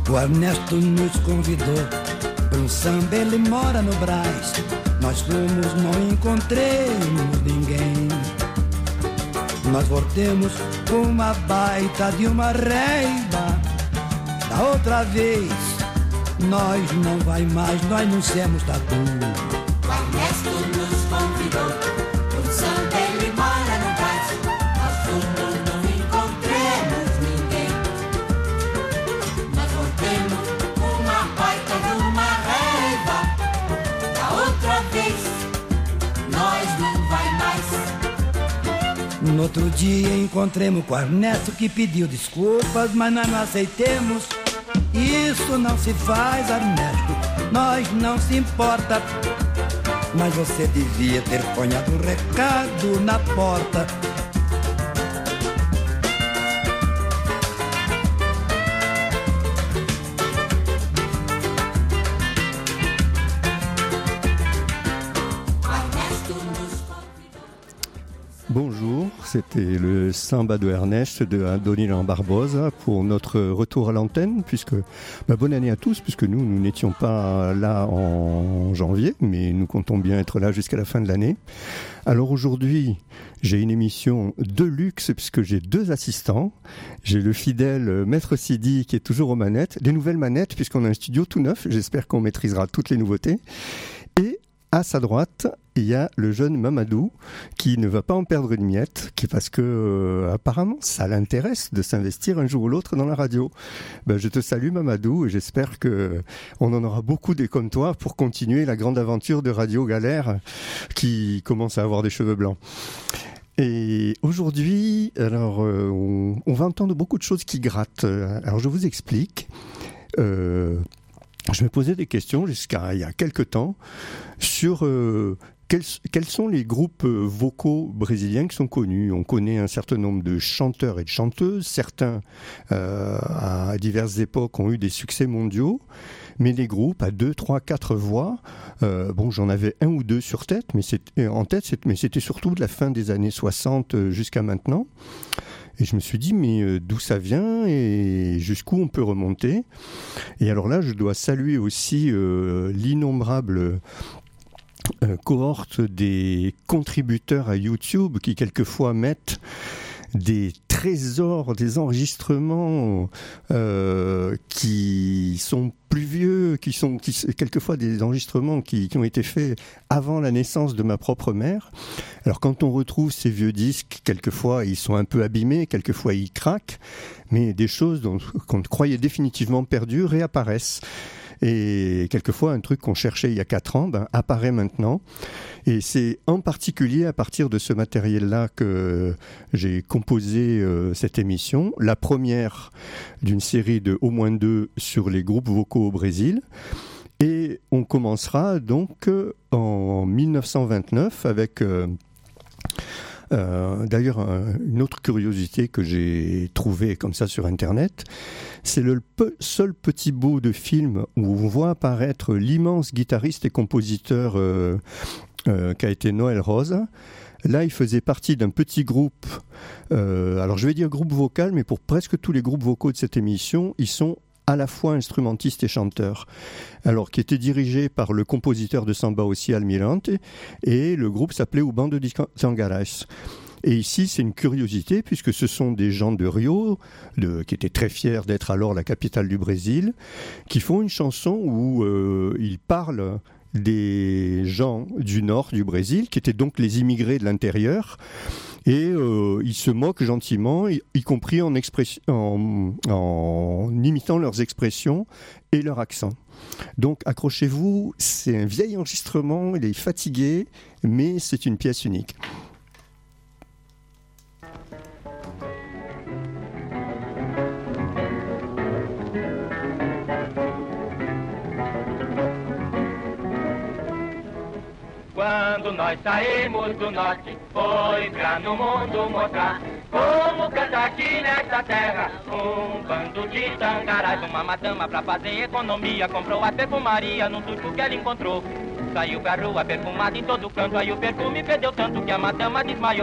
O Ernesto nos convidou para samba, ele mora no Brás. Nós fomos, não encontremos ninguém. Nós voltemos com uma baita de uma reiva. Da outra vez, nós não vai mais, nós não somos tatu. O Ernesto nos convidou para samba, ele mora no Brás. Nós fomos, não encontremos ninguém. Nós voltemos com uma baita de uma reiva. Da outra vez, nós não vai mais. No outro dia encontremos com o Ernesto que pediu desculpas, mas nós não aceitemos. Isso não se faz, Ernesto, nós não se importa. Mas você devia ter ponhado um recado na porta. Bonjour, c'était le Samba de Ernest de Adoniran Barbosa pour notre retour à l'antenne, puisque bonne année à tous, puisque nous n'étions pas là en janvier, mais nous comptons bien être là jusqu'à la fin de l'année. Alors aujourd'hui, j'ai une émission de luxe puisque j'ai deux assistants. J'ai le fidèle Maître Sidi qui est toujours aux manettes, des nouvelles manettes puisqu'on a un studio tout neuf, j'espère qu'on maîtrisera toutes les nouveautés. Et à sa droite, il y a le jeune Mamadou qui ne va pas en perdre une miette, parce que apparemment ça l'intéresse de s'investir un jour ou l'autre dans la radio. Je te salue Mamadou et j'espère que on en aura beaucoup des comme toi pour continuer la grande aventure de Radio Galère qui commence à avoir des cheveux blancs. Et aujourd'hui, alors on va entendre beaucoup de choses qui grattent. Alors je vous explique. Je me posais des questions jusqu'à il y a quelques temps sur quels sont les groupes vocaux brésiliens qui sont connus. On connaît un certain nombre de chanteurs et de chanteuses. Certains, à diverses époques, ont eu des succès mondiaux. Mais les groupes à 2, 3, 4 voix, j'en avais un ou deux sur tête, mais c'était surtout de la fin des années 60 jusqu'à maintenant. Et je me suis dit, mais d'où ça vient et jusqu'où on peut remonter? Et alors là, je dois saluer aussi l'innombrable cohorte des contributeurs à YouTube qui quelquefois mettent des trésors, des enregistrements qui sont plus vieux, qui quelquefois des enregistrements qui ont été faits avant la naissance de ma propre mère. Alors quand on retrouve ces vieux disques, quelquefois ils sont un peu abîmés, quelquefois ils craquent, mais des choses qu'on croyait définitivement perdues réapparaissent. Et quelquefois, un truc qu'on cherchait il y a 4 ans apparaît maintenant. Et c'est en particulier à partir de ce matériel-là que j'ai composé cette émission. La première d'une série de au moins 2 sur les groupes vocaux au Brésil. Et on commencera donc en 1929 avec... D'ailleurs, une autre curiosité que j'ai trouvée comme ça sur Internet, c'est le seul petit bout de film où on voit apparaître l'immense guitariste et compositeur qu'a été Noel Rosa. Là, il faisait partie d'un petit groupe, alors je vais dire groupe vocal, mais pour presque tous les groupes vocaux de cette émission, ils sont à la fois instrumentiste et chanteur, alors qui était dirigé par le compositeur de samba aussi Almirante, et le groupe s'appelait O Bando de Sangaras. Et ici, c'est une curiosité, puisque ce sont des gens de Rio, qui étaient très fiers d'être alors la capitale du Brésil, qui font une chanson où ils parlent des gens du nord du Brésil, qui étaient donc les immigrés de l'intérieur, et ils se moquent gentiment, y compris en imitant leurs expressions et leur accent. Donc accrochez-vous, c'est un vieil enregistrement, il est fatigué, mais c'est une pièce unique. Quando nós saímos do norte, foi pra no mundo mostrar como canta aqui nesta terra bando de tangarás. Uma madama pra fazer economia comprou a perfumaria num turco que ela encontrou. Saiu pra rua perfumada em todo canto, aí o perfume perdeu tanto que a madama desmaiou.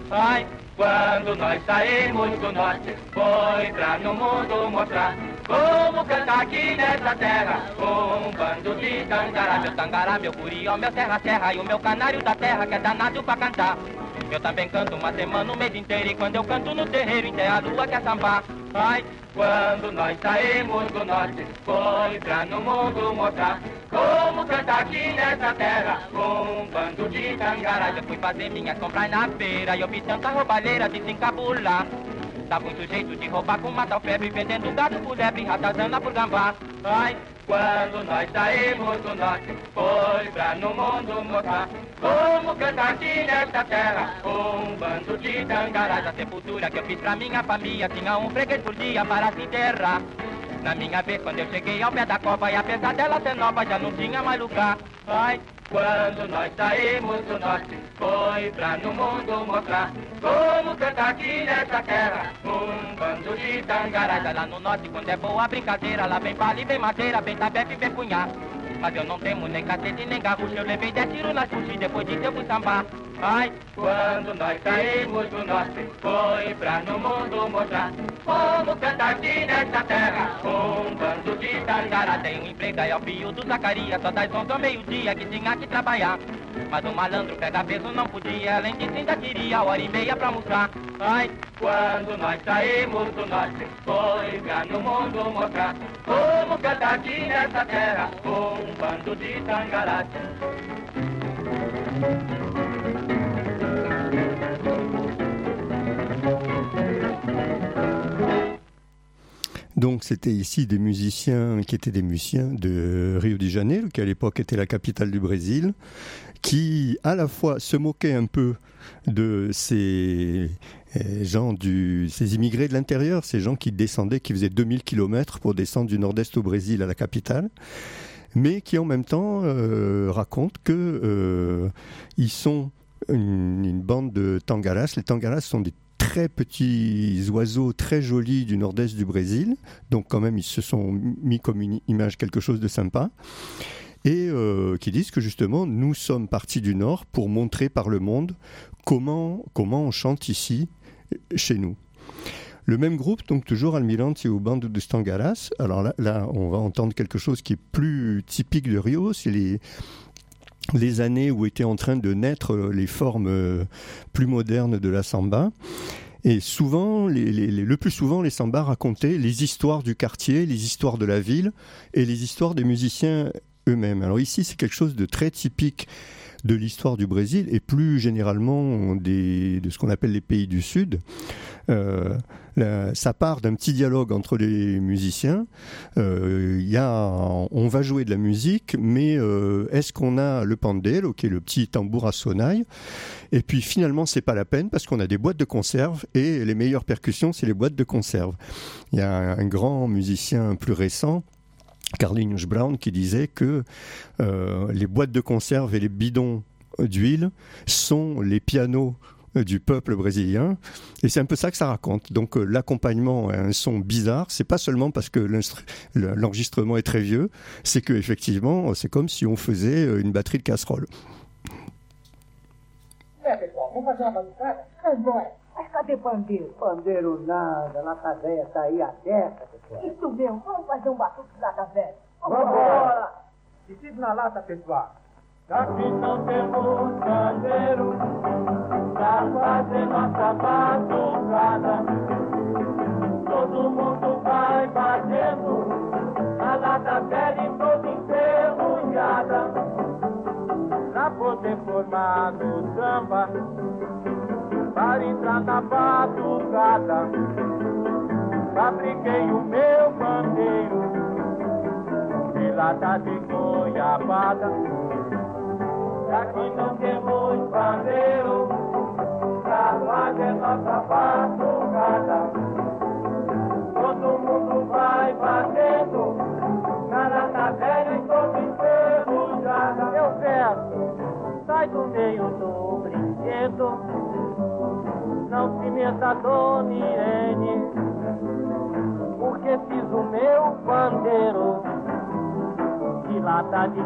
Ai, quando nós saímos do norte, foi pra no mundo mostrar como canta aqui nessa terra um bando de tangará, meu curió, meu serra, e o meu canário da terra que é danado pra cantar. Eu também canto uma semana, o mês inteiro, e quando eu canto no terreiro, em terra a lua quer sambar. Ai, quando nós saímos do norte, foi pra no mundo mostrar como canta aqui nessa terra um bando de tangará. Eu fui fazer minhas compras na feira e eu vi tanta roubalheira de se encabular. Dá muito jeito de roubar com mata febre, vendendo gado por lebre, ratazana por gambá. Ai, quando nós saímos do norte, foi pra no mundo mostrar como canta aqui nesta terra um bando de tangarás. A sepultura que eu fiz pra minha família tinha um freguês por dia para se enterrar. Na minha vez, quando eu cheguei ao pé da cova, e apesar dela ser nova, já não tinha mais lugar. Ai, quando nós saímos do norte, foi pra no mundo mostrar como canta aqui nessa terra um bando de tangarás. Lá no norte, quando é boa a brincadeira, lá vem palha e vem madeira, vem tabefe e vem cunhar. Mas eu não temo nem cacete nem garrucha, eu levei 10 tiros nas puxas e depois disso eu fui sambar. Ai, quando nós saímos do norte, foi pra no mundo mostrar como canta aqui nessa terra um bando de tangará. Tem um emprego aí ao fio do Zacarias, só das 11 ao meio-dia que tinha que trabalhar. Mas o malandro pega peso não podia, além disso ainda queria hora e meia pra almoçar. Ai, quando nós saímos do norte, foi pra no mundo mostrar como canta aqui nessa terra um bando de tangarás. Donc c'était ici des musiciens qui étaient des musiciens de Rio de Janeiro, qui à l'époque était la capitale du Brésil, qui à la fois se moquaient un peu de ces gens, ces immigrés de l'intérieur, ces gens qui descendaient, qui faisaient 2000 km pour descendre du nord-est au Brésil à la capitale, mais qui en même temps racontent qu'ils sont une bande de tangaras. Les tangaras sont des très petits oiseaux très jolis du nord-est du Brésil, donc quand même ils se sont mis comme une image quelque chose de sympa, et qui disent que justement nous sommes partis du nord pour montrer par le monde comment on chante ici chez nous. Le même groupe, donc toujours Almirante et o Bando dos Tangarás. Alors là on va entendre quelque chose qui est plus typique de Rio, c'est les années où étaient en train de naître les formes plus modernes de la samba. Et souvent, le plus souvent, les sambas racontaient les histoires du quartier, les histoires de la ville et les histoires des musiciens eux-mêmes. Alors ici, c'est quelque chose de très typique de l'histoire du Brésil et plus généralement de ce qu'on appelle les pays du Sud. Ça part d'un petit dialogue entre les musiciens. On va jouer de la musique, mais est-ce qu'on a le pandero, qui est le petit tambour à sonnaille? Et puis finalement, c'est pas la peine parce qu'on a des boîtes de conserve et les meilleures percussions, c'est les boîtes de conserve. Il y a un grand musicien plus récent, Carlinhos Brown, qui disait que les boîtes de conserve et les bidons d'huile sont les pianos du peuple brésilien, et c'est un peu ça que ça raconte. Donc l'accompagnement a un son bizarre, c'est pas seulement parce que l'enregistrement est très vieux, c'est que effectivement c'est comme si on faisait une batterie de casserole. Pessoal, vamos fazer uma bagunçada? Bora. Mas cadê pandeiro? Pandeiro nada, lata velha tá aí aberta, pessoal. Isso mesmo, vamos fazer um batuque de lata velha. Vambora! Decide na lata, pessoal. Aqui não temos pandeiro pra fazer nossa batucada. Todo mundo vai batendo a lata velha e toda enferrujada. Pra poder formar no samba, para entrar na batucada, fabriquei o meu pandeiro de lata de goiabada. Aqui não temos pandeiro pra fazer nossa batucada. Todo mundo vai batendo na lata velha e toda enferrujada. Eu peço, sai do meio do brinquedo, não se meta, Dona Irene, porque fiz o meu pandeiro de lata de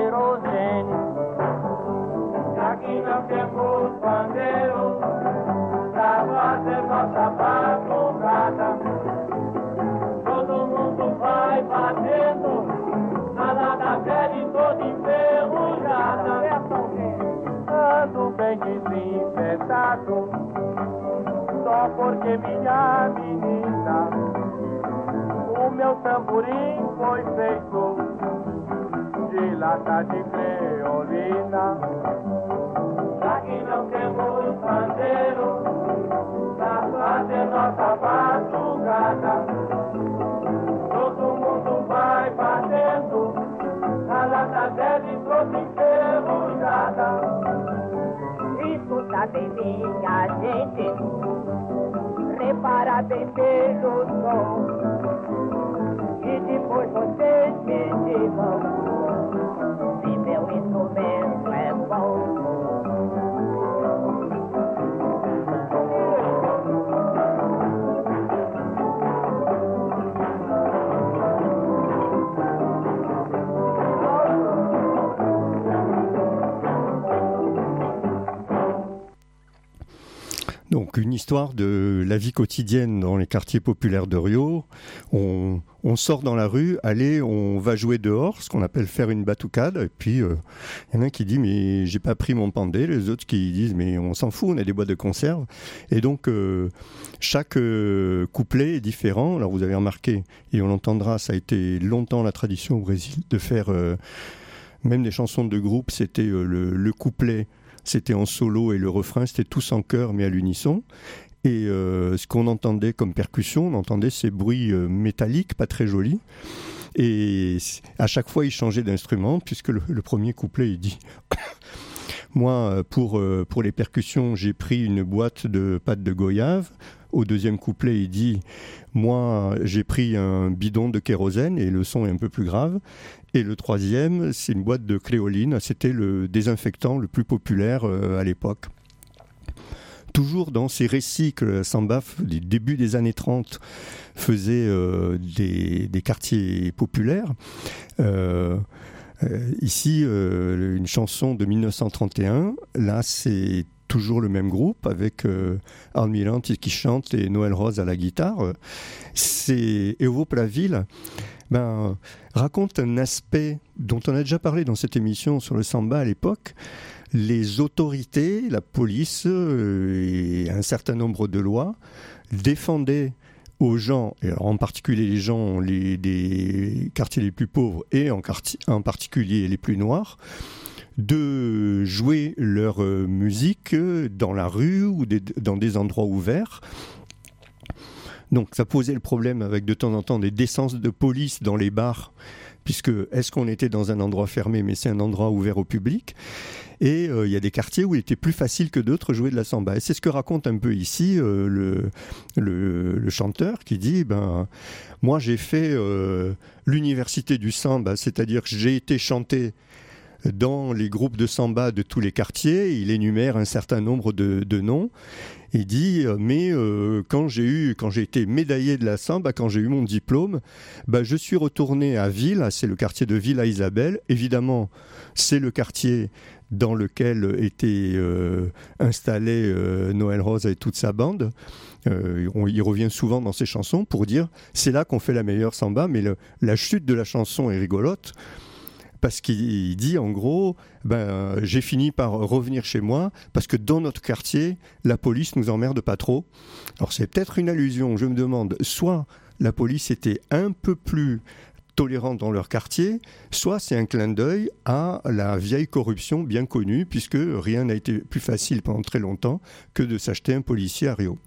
querosene. Aqui não temos pandeiro pra fazer nossa batucada. Todo mundo vai batendo na lata velha e toda enferrujada. Ando bem desinfetado, só porque minha menina, o meu tamborim foi feito de lata de creolina. Já que não temos pandeiro pra fazer nossa batucada, todo mundo vai batendo na lata velha e toda enferrujada. Escuta bem, minha gente, repara bem pelo som, e depois vocês me digam se meu instrumento é bom. Donc une histoire de la vie quotidienne dans les quartiers populaires de Rio. On sort dans la rue, allez, on va jouer dehors, ce qu'on appelle faire une batucade. Et puis il y en a un qui dit mais j'ai pas pris mon pandé, les autres qui disent mais on s'en fout, on a des boîtes de conserve. Et donc chaque couplet est différent. Alors vous avez remarqué, et on l'entendra, ça a été longtemps la tradition au Brésil de faire même des chansons de groupe, c'était le couplet. C'était en solo et le refrain, c'était tous en chœur mais à l'unisson. Et ce qu'on entendait comme percussion, on entendait ces bruits métalliques, pas très jolis. Et à chaque fois, il changeait d'instrument, puisque le premier couplet, il dit « Moi, pour les percussions, j'ai pris une boîte de pâte de goyave. » Au deuxième couplet, il dit « Moi, j'ai pris un bidon de kérosène, et le son est un peu plus grave. » Et le troisième, c'est une boîte de créoline. C'était le désinfectant le plus populaire à l'époque. Toujours dans ces récits que la samba, du début des années 30, faisait des quartiers populaires. Ici, une chanson de 1931. Là, c'est toujours le même groupe avec Almirante qui chante et Noël Rose à la guitare. C'est Evo Plaville. Raconte un aspect dont on a déjà parlé dans cette émission sur le samba à l'époque. Les autorités, la police et un certain nombre de lois défendaient aux gens, et alors en particulier les gens des quartiers les plus pauvres et en particulier les plus noirs, de jouer leur musique dans la rue ou dans des endroits ouverts. Donc ça posait le problème avec de temps en temps des descenses de police dans les bars, puisque est-ce qu'on était dans un endroit fermé, mais c'est un endroit ouvert au public. Et il y a des quartiers où il était plus facile que d'autres jouer de la samba. Et c'est ce que raconte un peu ici le chanteur qui dit moi j'ai fait l'université du samba, c'est-à-dire que j'ai été chanter dans les groupes de samba de tous les quartiers. Il énumère un certain nombre de noms. Il dit mais quand j'ai été médaillé de la samba, quand j'ai eu mon diplôme, je suis retourné à Ville, c'est le quartier de Villa Isabelle. Évidemment, c'est le quartier dans lequel était installé Noël Rose et toute sa bande. Il revient souvent dans ses chansons pour dire c'est là qu'on fait la meilleure samba, mais la chute de la chanson est rigolote. Parce qu'il dit en gros, j'ai fini par revenir chez moi parce que dans notre quartier, la police nous emmerde pas trop. Alors c'est peut-être une allusion, je me demande, soit la police était un peu plus tolérante dans leur quartier, soit c'est un clin d'œil à la vieille corruption bien connue, puisque rien n'a été plus facile pendant très longtemps que de s'acheter un policier à Rio.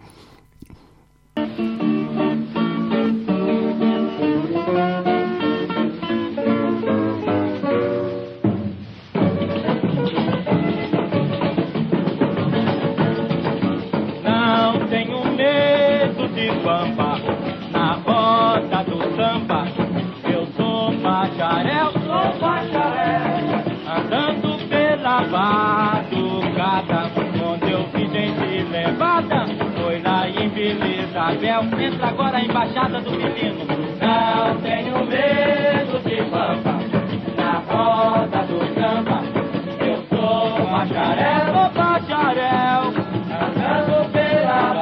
Entra agora a embaixada do menino. Não tenho medo de pampa, na roda do samba. Eu sou bacharel, andando pela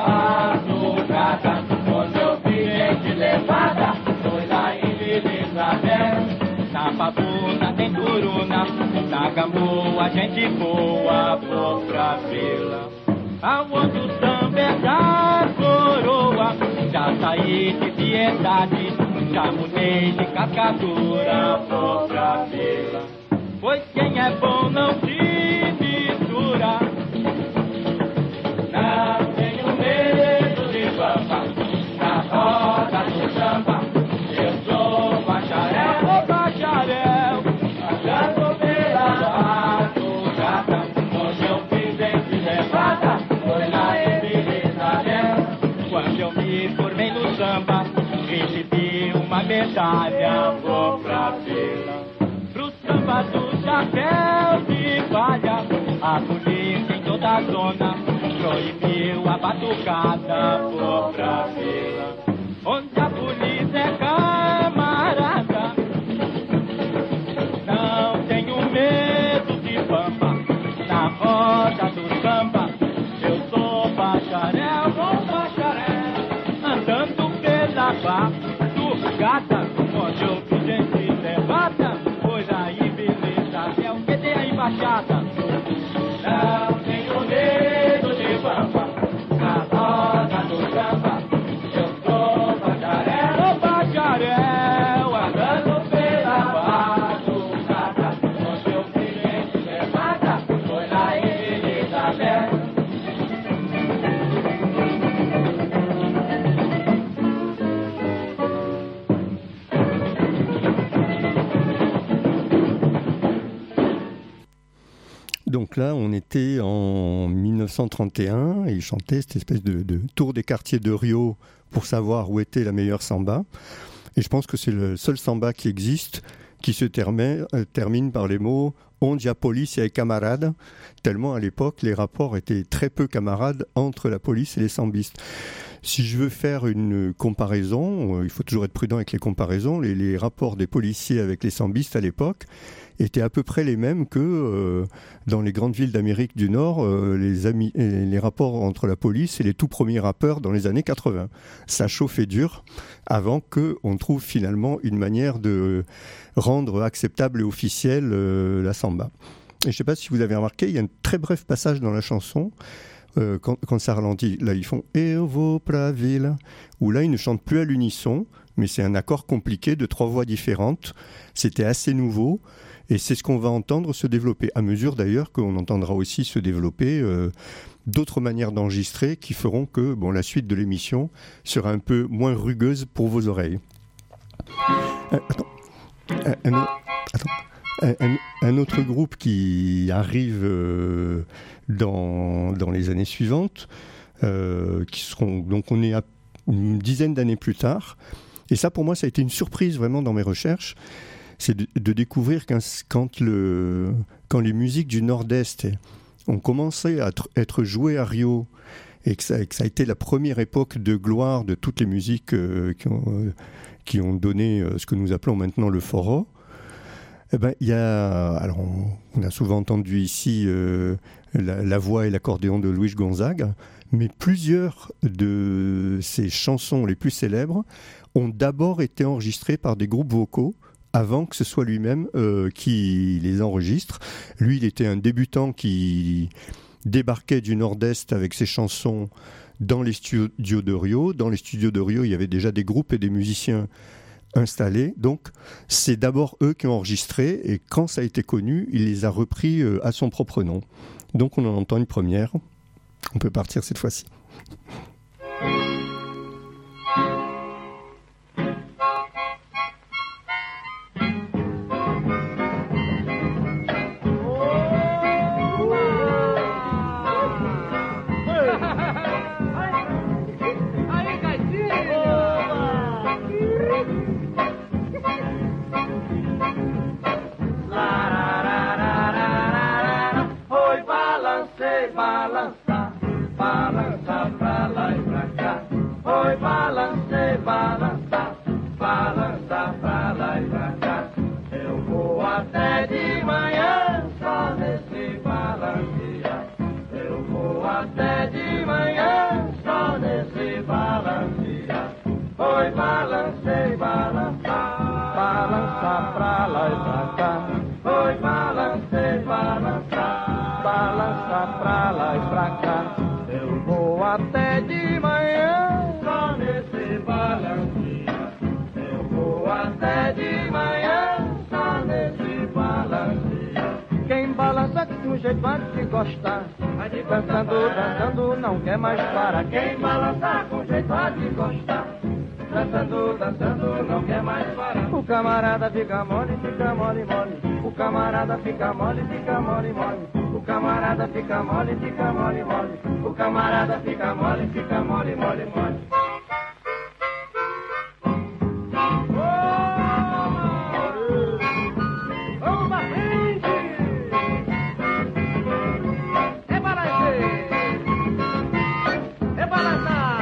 Pavuna, tem Turuna, na Gamboa a gente voa, vou pra vila. Aonde o samba é da coroa, já saí de piedade, já mudei de cascadura, vou pra vila. Pois quem é bom não se mistura. Não tenho medo de pampa, na roda do samba. Eu sou bacharel, bacharel, andando pela madrugada. Onde eu fiz entre levada, foi lá em Vila Isabel. Quando eu me formei no samba, recebi uma medalha, vou pra vila. Pro samba do chapéu de palha, a polícia em toda a zona proibiu a batucada, vou pra vila. Onde a polícia é camarada, não tenho medo de pampa, na roda do samba. Eu sou bacharel, bom bacharel, andando pela batucada. Onde eu vi gente levada, foi aí beleza, é o que tem a embaixada. Não tenho medo de pampa, na roda do samba. Eu sou bacharel, bacharel, andando pela batucada. Onde eu vi gente levada, foi lá em Vila Isabel. Donc là, on était en 1931 et il chantait cette espèce de tour des quartiers de Rio pour savoir où était la meilleure samba. Et je pense que c'est le seul samba qui existe qui se termine par les mots « onde a polícia é camarade », tellement à l'époque les rapports étaient très peu camarades entre la police et les sambistes. Si je veux faire une comparaison, il faut toujours être prudent avec les comparaisons, les rapports des policiers avec les sambistes à l'époque étaient à peu près les mêmes que dans les grandes villes d'Amérique du Nord, les rapports entre la police et les tout premiers rappeurs dans les années 80. Ça chauffait dur avant qu'on trouve finalement une manière de rendre acceptable et officielle la samba. Et je ne sais pas si vous avez remarqué, il y a un très bref passage dans la chanson quand ça ralentit. Là, ils font « Eu vou pra vila », où là, ils ne chantent plus à l'unisson, mais c'est un accord compliqué de 3 voix différentes. C'était assez nouveau. Et c'est ce qu'on va entendre se développer, à mesure d'ailleurs qu'on entendra aussi se développer d'autres manières d'enregistrer qui feront que la suite de l'émission sera un peu moins rugueuse pour vos oreilles. Un autre groupe qui arrive dans les années suivantes, qui seront, donc on est à une dizaine d'années plus tard, et ça pour moi ça a été une surprise vraiment dans mes recherches. C'est de découvrir quand les musiques du Nord-Est ont commencé à être jouées à Rio et que ça a été la première époque de gloire de toutes les musiques qui ont donné ce que nous appelons maintenant le forró. Alors on a souvent entendu ici la voix et l'accordéon de Luis Gonzaga, mais plusieurs de ces chansons les plus célèbres ont d'abord été enregistrées par des groupes vocaux avant que ce soit lui-même qui les enregistre. Lui, il était un débutant qui débarquait du Nord-Est avec ses chansons dans les studios de Rio. Dans les studios de Rio, il y avait déjà des groupes et des musiciens installés. Donc, c'est d'abord eux qui ont enregistré et quand ça a été connu, il les a repris à son propre nom. Donc, on en entend une première. On peut partir cette fois-ci. Balança pra lá e pra cá. até de manhã, só nesse balancinha. Eu vou até de manhã, só nesse balancinha. Quem balança com jeito antes de gostar, dançando, dançando, não quer mais parar. Quem balança com jeito antes de gostar, dançando, dançando, não quer mais parar. O camarada fica mole, mole. O camarada fica mole, mole. O camarada fica mole, mole. O camarada fica mole, mole. Vamos pra frente! É balançar!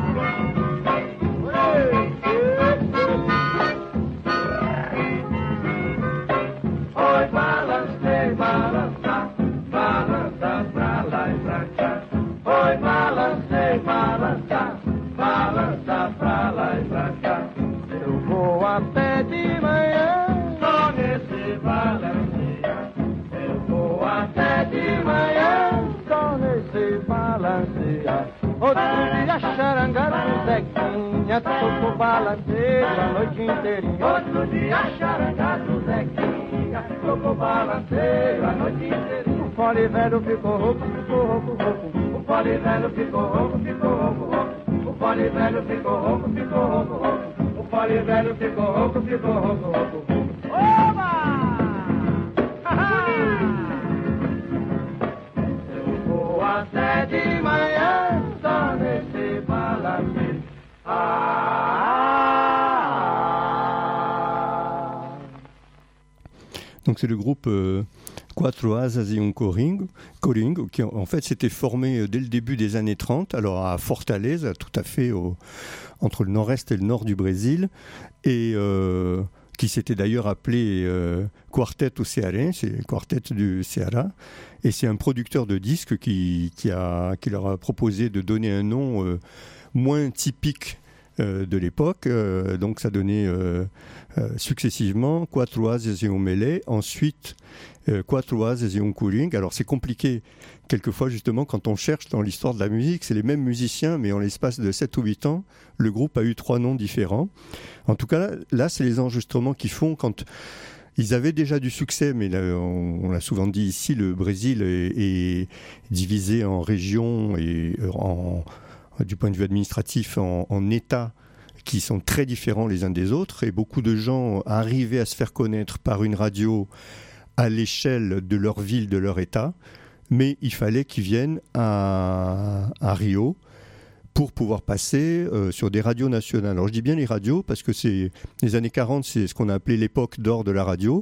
Oi, balancei, balançar, balança pra lá e pra cá. Oi, balancei, balançar, balança pra lá e pra cá. Eu vou até de manhã, só nesse balanceia. Eu vou até de manhã, só nesse balanceia. Outro dia charangado do Zequinha, tocou balanceio a noite inteirinha. Outro dia charangado do Zequinha, tocou balanceio a noite inteirinha. O pole velho ficou rouco. O pole velho ficou rouco. O pole velho ficou rouco. O pole velho ficou rouco. Oba! Eu vou até de manhã, só nesse balanço. Donc c'est le groupe Quattro Asas e un Coringo, qui en fait s'était formé dès le début des années 30, alors à Fortaleza, tout à fait entre le nord-est et le nord du Brésil, et qui s'était d'ailleurs appelé Quarteto Cearense, c'est le quartet du Ceará, et c'est un producteur de disques qui leur a proposé de donner un nom moins typique de l'époque, donc ça donnait successivement Quattro Asas e un Mele, ensuite Quattro Asas e un Coringo. Alors c'est compliqué quelquefois justement quand on cherche dans l'histoire de la musique, c'est les mêmes musiciens mais en l'espace de 7 ou 8 ans, le groupe a eu 3 noms différents. En tout cas là c'est les enregistrements qui font quand ils avaient déjà du succès, mais là, on l'a souvent dit ici, le Brésil est divisé en régions et du point de vue administratif en États qui sont très différents les uns des autres, et beaucoup de gens arrivaient à se faire connaître par une radio à l'échelle de leur ville, de leur État, mais il fallait qu'ils viennent à Rio pour pouvoir passer sur des radios nationales. Alors je dis bien les radios parce que c'est les années 40, c'est ce qu'on a appelé l'époque d'or de la radio.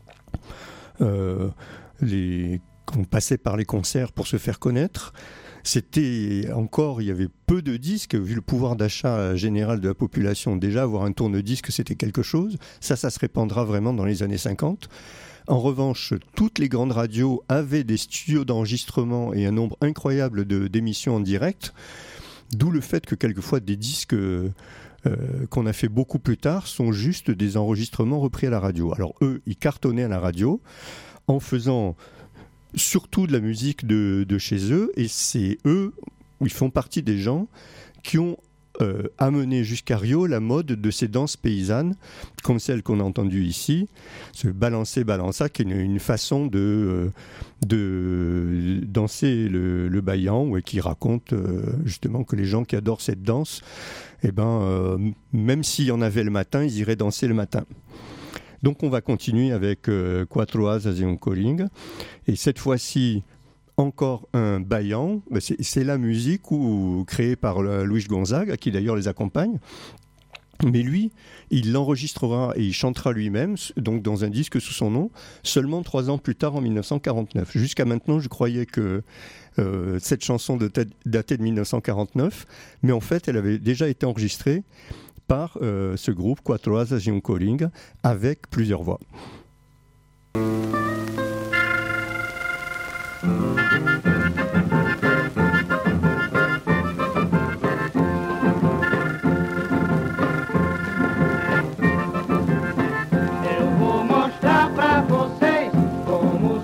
On passait par les concerts pour se faire connaître. C'était encore, il y avait peu de disques, vu le pouvoir d'achat général de la population. Déjà, avoir un tourne-disque, c'était quelque chose. Ça se répandra vraiment dans les années 50. En revanche, toutes les grandes radios avaient des studios d'enregistrement et un nombre incroyable d'émissions en direct, d'où le fait que quelquefois des disques qu'on a fait beaucoup plus tard sont juste des enregistrements repris à la radio. Alors eux, ils cartonnaient à la radio en faisant surtout de la musique de chez eux, et c'est eux, ils font partie des gens qui ont amené jusqu'à Rio la mode de ces danses paysannes, comme celle qu'on a entendue ici, ce balancer balança, qui est une façon de danser le baião, et qui raconte justement que les gens qui adorent cette danse, même s'il y en avait le matin, ils iraient danser le matin. Donc on va continuer avec Quattro Asas e un Coringo, et cette fois-ci encore un baião. C'est la musique créée par Luis Gonzaga, qui d'ailleurs les accompagne, mais lui, il l'enregistrera et il chantera lui-même, donc dans un disque sous son nom, seulement 3 ans plus tard, en 1949. Jusqu'à maintenant, je croyais que cette chanson datait de 1949, mais en fait, elle avait déjà été enregistrée par ce groupe Quattro Asas e un Coringo avec plusieurs voix.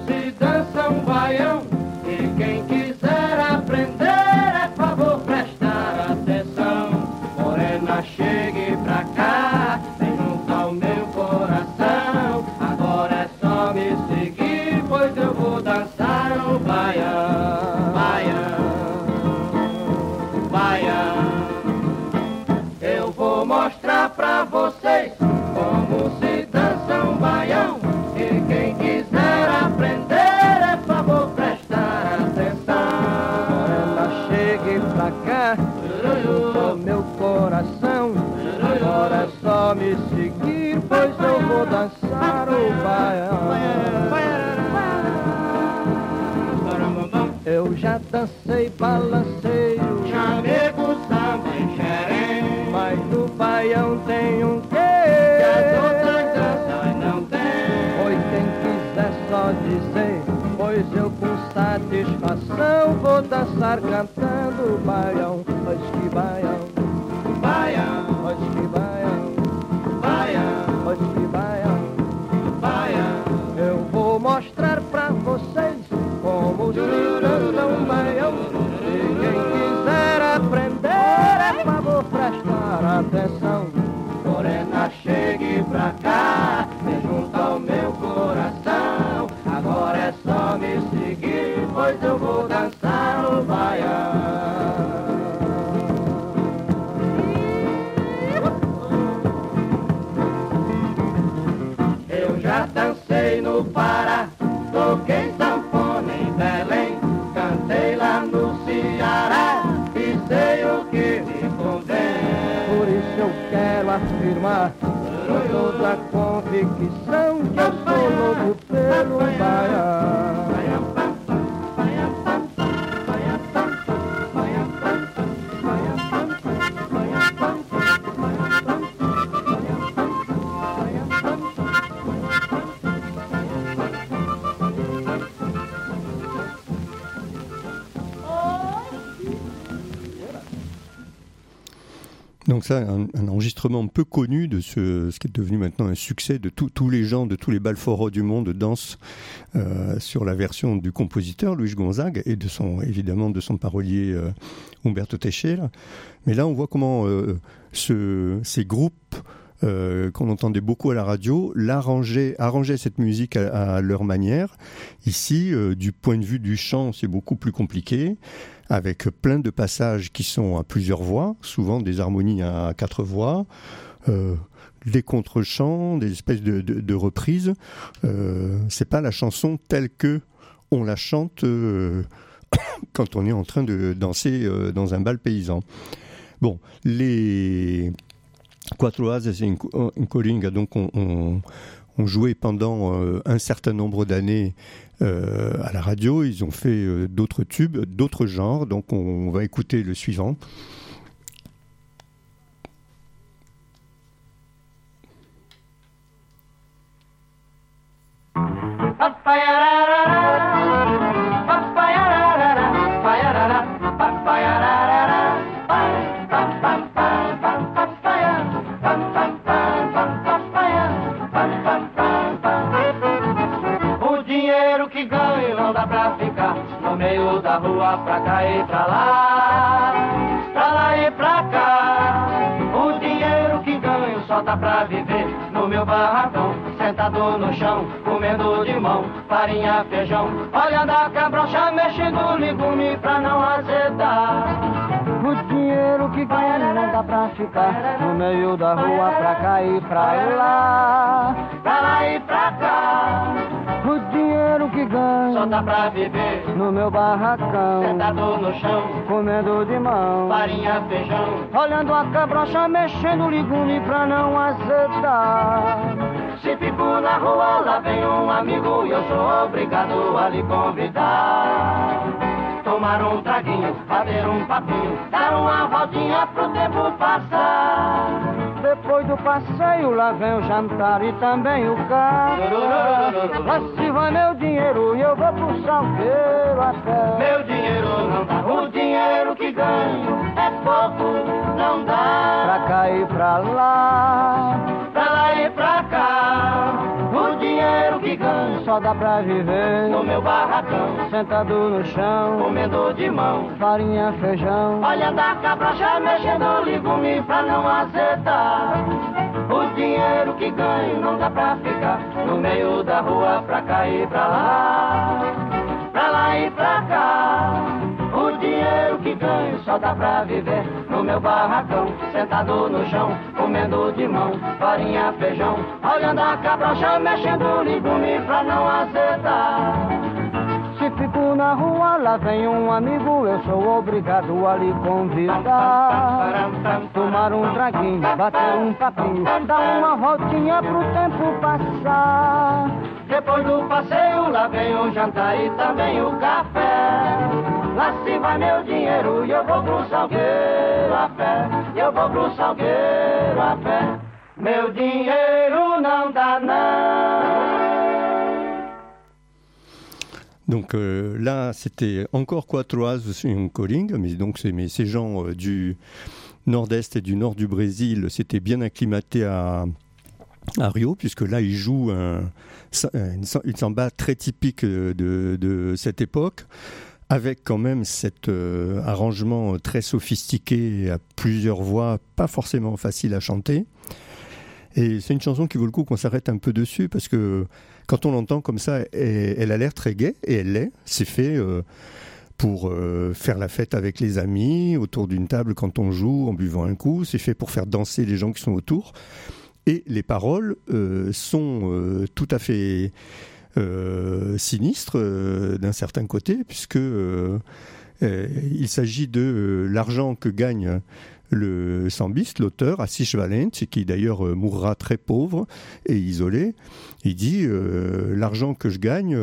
Quem quiser aprender, é favor prestar. mostrar pra vocês como se dança um baião. E quem quiser aprender, é favor prestar atenção. Morena, chegue pra cá, o meu coração. Agora é só me seguir, pois eu vou dançar o baião. Eu já dancei, balancei o chamego, samba e xerém, mas no baião tem um quê? que as outras danças não tem. Pois quem quiser só dizer, pois eu com satisfação vou dançar cantando o baião. Pois que baião, Baião, pois que baião, baião, pois que baião. baião. Eu vou mostrar pra vocês como se dança um baião. E quem quiser aprender, é favor prestar atenção. Morena, chegue pra cá, vem junto ao meu coração. Agora é só me seguir, pois eu vou dançar o baião. Eu já dancei no Pará, toquei sanfona em Belém, cantei lá no Ceará e sei o que me convém. Por isso eu quero afirmar com toda a convicção que eu sou louco pelo baião. Donc ça, un enregistrement peu connu de ce qui est devenu maintenant un succès de tous les gens, de tous les balforos du monde dansent sur la version du compositeur Luis Gonzaga et évidemment de son parolier Humberto Teixeira. Mais là, on voit comment ces groupes qu'on entendait beaucoup à la radio arrangeaient cette musique à leur manière. Ici, du point de vue du chant, c'est beaucoup plus compliqué, avec plein de passages qui sont à plusieurs voix, souvent des harmonies à 4 voix, des contre-chants, des espèces de reprises. C'est pas la chanson telle que on la chante quand on est en train de danser dans un bal paysan. Bon, les Quatro Asas en Coringa, donc ont joué pendant un certain nombre d'années à la radio. Ils ont fait d'autres tubes, d'autres genres. Donc on va écouter le suivant. No meio da rua, pra cá e pra lá e pra cá. O dinheiro que ganho só dá pra viver no meu barracão, sentado no chão, comendo de mão, farinha, feijão, olhando a cabrocha, mexendo legume pra não azedar. O dinheiro que ganho não dá pra ficar no meio da rua, pra cá e pra lá e pra cá. O dinheiro que ganho só dá pra viver no meu barracão, sentado no chão, comendo de mão, farinha, feijão, olhando a cabrocha, mexendo legume pra não azedar. Se fico na rua, lá vem um amigo e eu sou obrigado a lhe convidar. Tomar um traguinho, fazer um papinho, dar uma voltinha pro tempo passar. Depois do passeio, lá vem o jantar e também o carro. Lá se vai meu dinheiro e eu vou puxar o pelo até. Meu dinheiro não dá, o dinheiro que ganho é pouco, não dá. Pra cá e pra lá e pra cá. O dinheiro que ganho só dá pra viver no meu barracão, sentado no chão, comendo de mão, farinha, feijão, olhando a cabrocha, mexendo legume pra não azedar. O dinheiro que ganho não dá pra ficar no meio da rua, pra cá e pra lá e pra cá. O dinheiro que e ganho, só dá pra viver no meu barracão, sentado no chão, comendo de mão, farinha, feijão, olhando a cabrocha, mexendo o legume pra não azedar. Se fico na rua, lá vem um amigo, eu sou obrigado a lhe convidar. Tomar um traguinho, bater um papinho, dar uma voltinha pro tempo passar. Depois do passeio, lá vem o jantar e também o café. Lá se vai meu dinheiro e eu vou pro Salgueiro a pé. Eu vou pro Salgueiro a pé. Meu dinheiro não dá não. Donc là, c'était encore Quatro Ases un Coringa, mais donc ces gens du nord-est et du nord du Brésil s'étaient bien acclimatés à Rio, puisque là, ils jouent une samba très typique de cette époque, avec quand même cet arrangement très sophistiqué à plusieurs voix, pas forcément facile à chanter. Et c'est une chanson qui vaut le coup qu'on s'arrête un peu dessus, parce que quand on l'entend comme ça, elle a l'air très gaie, et elle l'est. C'est fait pour faire la fête avec les amis, autour d'une table quand on joue, en buvant un coup. C'est fait pour faire danser les gens qui sont autour. Et les paroles sont tout à fait sinistres d'un certain côté, puisque il s'agit de l'argent que gagne le sambiste, l'auteur, Assis Valente, qui d'ailleurs mourra très pauvre et isolé. Il dit l'argent que je gagne,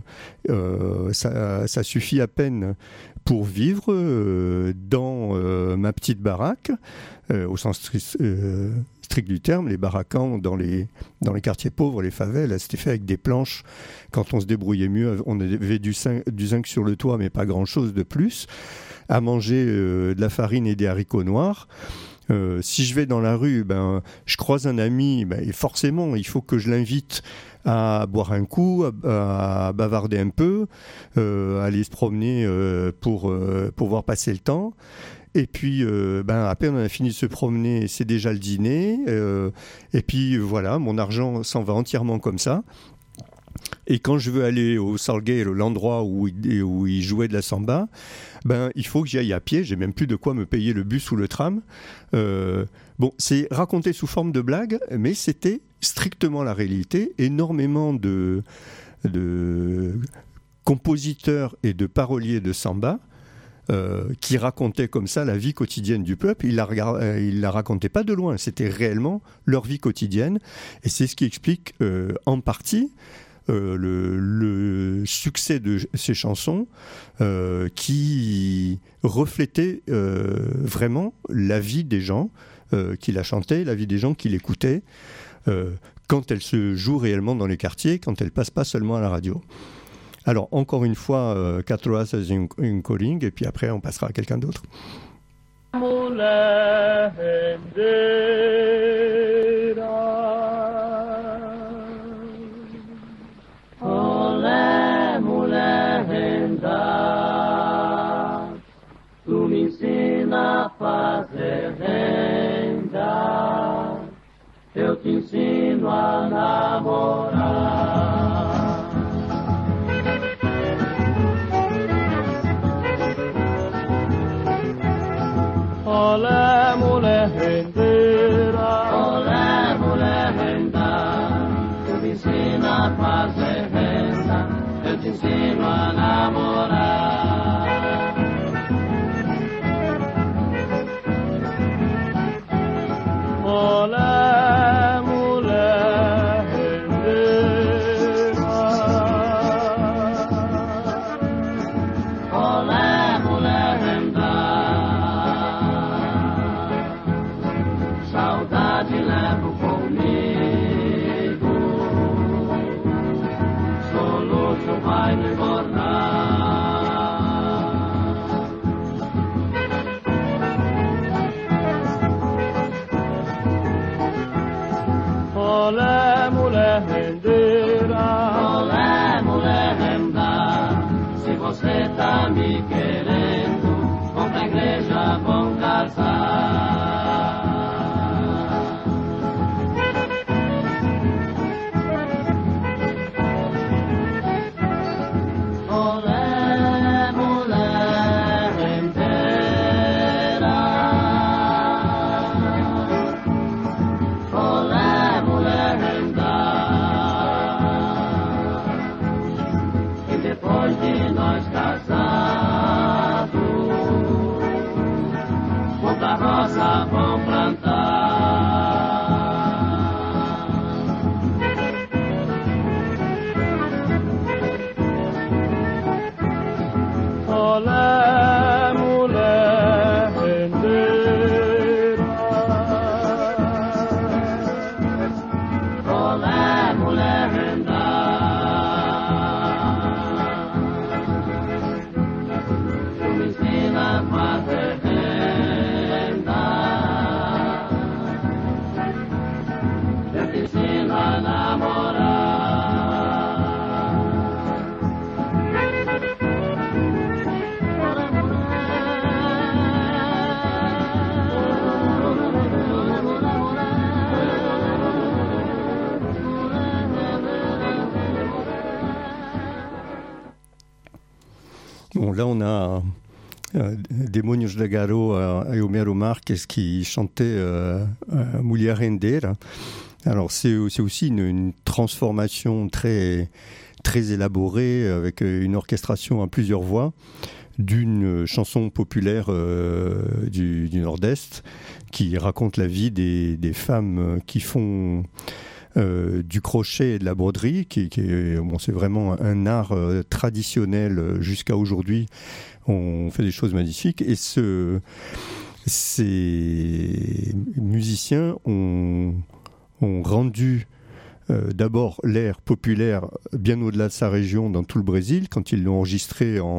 ça suffit à peine pour vivre dans ma petite baraque, au sens strict du terme. Les baraquans dans les quartiers pauvres, les favelles, c'était fait avec des planches. Quand on se débrouillait mieux, on avait du zinc sur le toit, mais pas grand-chose de plus. À manger de la farine et des haricots noirs. Si je vais dans la rue, je croise un ami, et forcément, il faut que je l'invite à boire un coup, à bavarder un peu, aller se promener pour pouvoir passer le temps. Et puis, à peine on a fini de se promener, c'est déjà le dîner. Et puis, voilà, mon argent s'en va entièrement comme ça. Et quand je veux aller au Salgueiro, l'endroit où il jouait de la samba, il faut que j'y aille à pied. J'ai même plus de quoi me payer le bus ou le tram. C'est raconté sous forme de blague, mais c'était strictement la réalité. Énormément de compositeurs et de paroliers de samba qui racontaient comme ça la vie quotidienne du peuple. Ils la racontaient pas de loin. C'était réellement leur vie quotidienne. Et c'est ce qui explique en partie le succès de ces chansons qui reflétaient vraiment la vie des gens qui la chantaient, la vie des gens qui l'écoutaient quand elle se joue réellement dans les quartiers, quand elle passe pas seulement à la radio. Alors encore une fois, Quatro Ases un Coring, et puis après on passera à quelqu'un d'autre. Olé, mulher renda, tu me ensina a fazer renda, eu te ensino a namorar. Olé, mulher rendeira, olé, mulher renda, tu me ensina a fazer renda, eu te ensino a namorar. Olé, mulher rendeira, olé, mulher renda, saudade levo comigo, soluço vai me engordar. Olé, mulher rendeira, olé, mulher renda, se você tá me querendo, vão pra igreja, vão casar. massa vão plantar. Olé, mulher rendeira. Olé, mulher renda. Tu me ensina a fazer renda. Eu te ensino a namorar. Bon, là, on a Demônios da Garoa et Homero Marques qui chantaient Mulher Rendeira. Alors, c'est aussi une transformation très, très élaborée avec une orchestration à plusieurs voix d'une chanson populaire du Nord-Est qui raconte la vie des femmes qui font du crochet et de la broderie, qui est, bon, c'est vraiment un art traditionnel jusqu'à aujourd'hui. On fait des choses magnifiques et ces musiciens ont rendu d'abord l'air populaire bien au-delà de sa région dans tout le Brésil quand ils l'ont enregistré en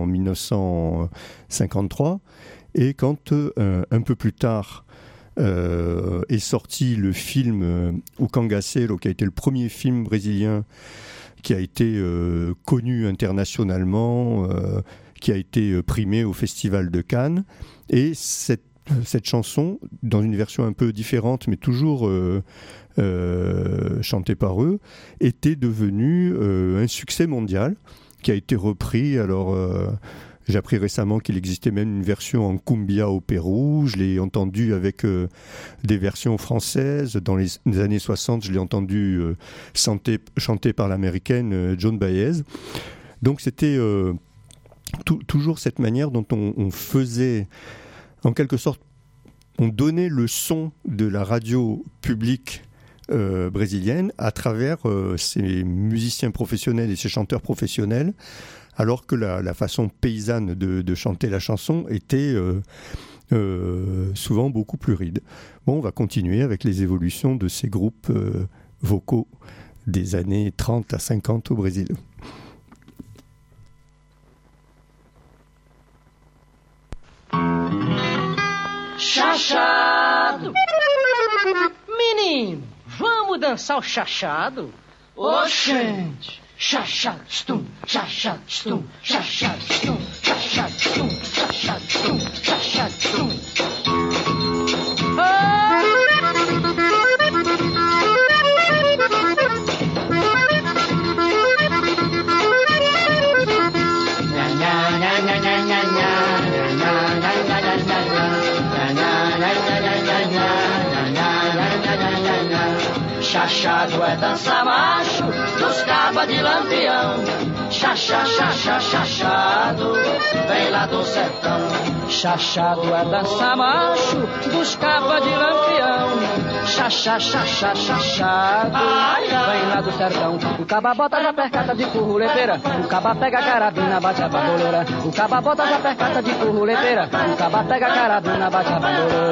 1953 et quand un peu plus tard est sorti le film O Cangaceiro, qui a été le premier film brésilien qui a été connu internationalement, qui a été primé au Festival de Cannes. Et cette chanson, dans une version un peu différente, mais toujours chantée par eux, était devenue un succès mondial, qui a été repris. Alors, j'ai appris récemment qu'il existait même une version en cumbia au Pérou. Je l'ai entendu avec des versions françaises. Dans les années 60, je l'ai entendu chanté par l'américaine Joan Baez. Donc c'était toujours cette manière dont on faisait, en quelque sorte, on donnait le son de la radio publique brésilienne à travers ces musiciens professionnels et ces chanteurs professionnels, alors que la façon paysanne de chanter la chanson était souvent beaucoup plus ride. Bon, on va continuer avec les évolutions de ces groupes vocaux des années 30 à 50 au Brésil. Chachado! Menino, vamos dançar o chachado? Oxente! Chachado, stum, chachado, stum, chachado, stum, chachado, stum, chachado, stum, chachado, stum. Chachado é dança macho dos cabas de lampião. Chachado, vem lá do sertão. Chachado é dança macho dos cabas de lampião. Chachado, vem lá do sertão. O caba bota na percata de currulepeira. O caba pega a carabina, bate a bandoleira. O caba bota na percata de currulepeira. O caba pega a carabina, bate a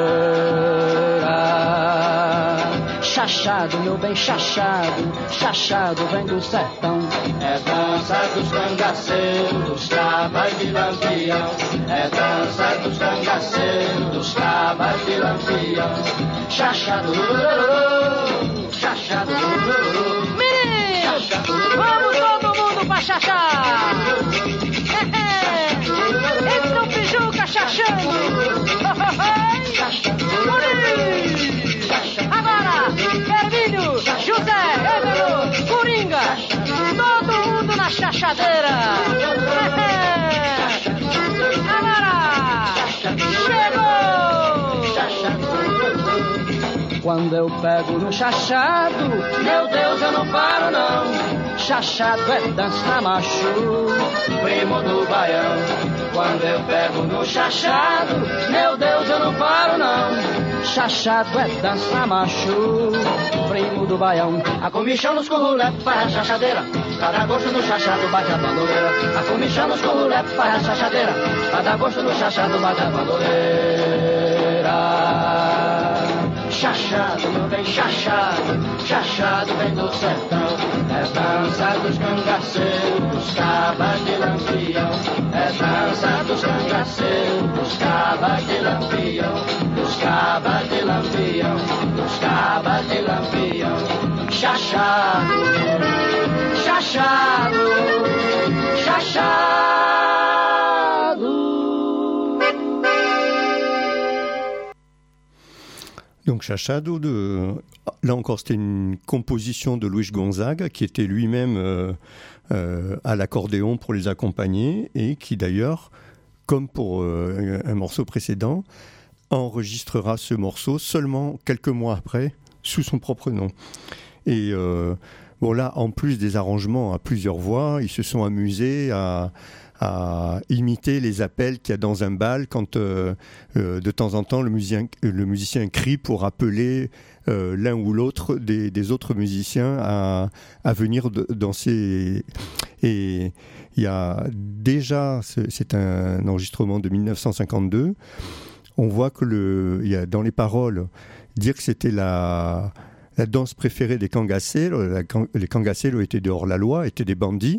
bandoleira. Chachado, meu bem, chachado vem do sertão. É dança dos cangaceiros, dos cabas de lampião. É dança dos cangaceiros, dos cabas de lampião. Chachado, chachado, meninos, vamos todo mundo pra chachar. Eles não pijuca chachando. Agora, Hermínio, José, Égalo, Coringa, todo mundo na chachadeira. Agora, chegou! Quando eu pego no chachado, meu Deus, eu não paro não. Chachado é dança macho, primo do baião. Quando eu pego no chachado, meu Deus, eu não paro não. chachado é dança macho, primo do baião. A comichão nos curruletes faz a chachadeira, cada gosto no chachado bate a bandoleira. A comichão nos curruletes faz a chachadeira, cada gosto no chachado bate a bandoleira. Chachado, meu bem, chachado, chachado vem do sertão. É dança dos cangaceiros, dos cabas de lampião. É dança dos cangaceiros, dos cabas de lampião. Dos cabas de lampião, dos cabas de lampião. Chachado, chachado, chachado. Donc Chachado, là encore c'était une composition de Luis Gonzaga qui était lui-même à l'accordéon pour les accompagner et qui d'ailleurs, comme pour un morceau précédent, enregistrera ce morceau seulement quelques mois après sous son propre nom. Et bon là, en plus des arrangements à plusieurs voix, ils se sont amusés à imiter les appels qu'il y a dans un bal quand de temps en temps le musicien crie pour appeler l'un ou l'autre des autres musiciens à venir danser. Et il y a déjà, c'est un enregistrement de 1952, on voit que il y a dans les paroles dire que c'était la danse préférée des cangaceiros. Les cangaceiros étaient de hors-la-loi, étaient des bandits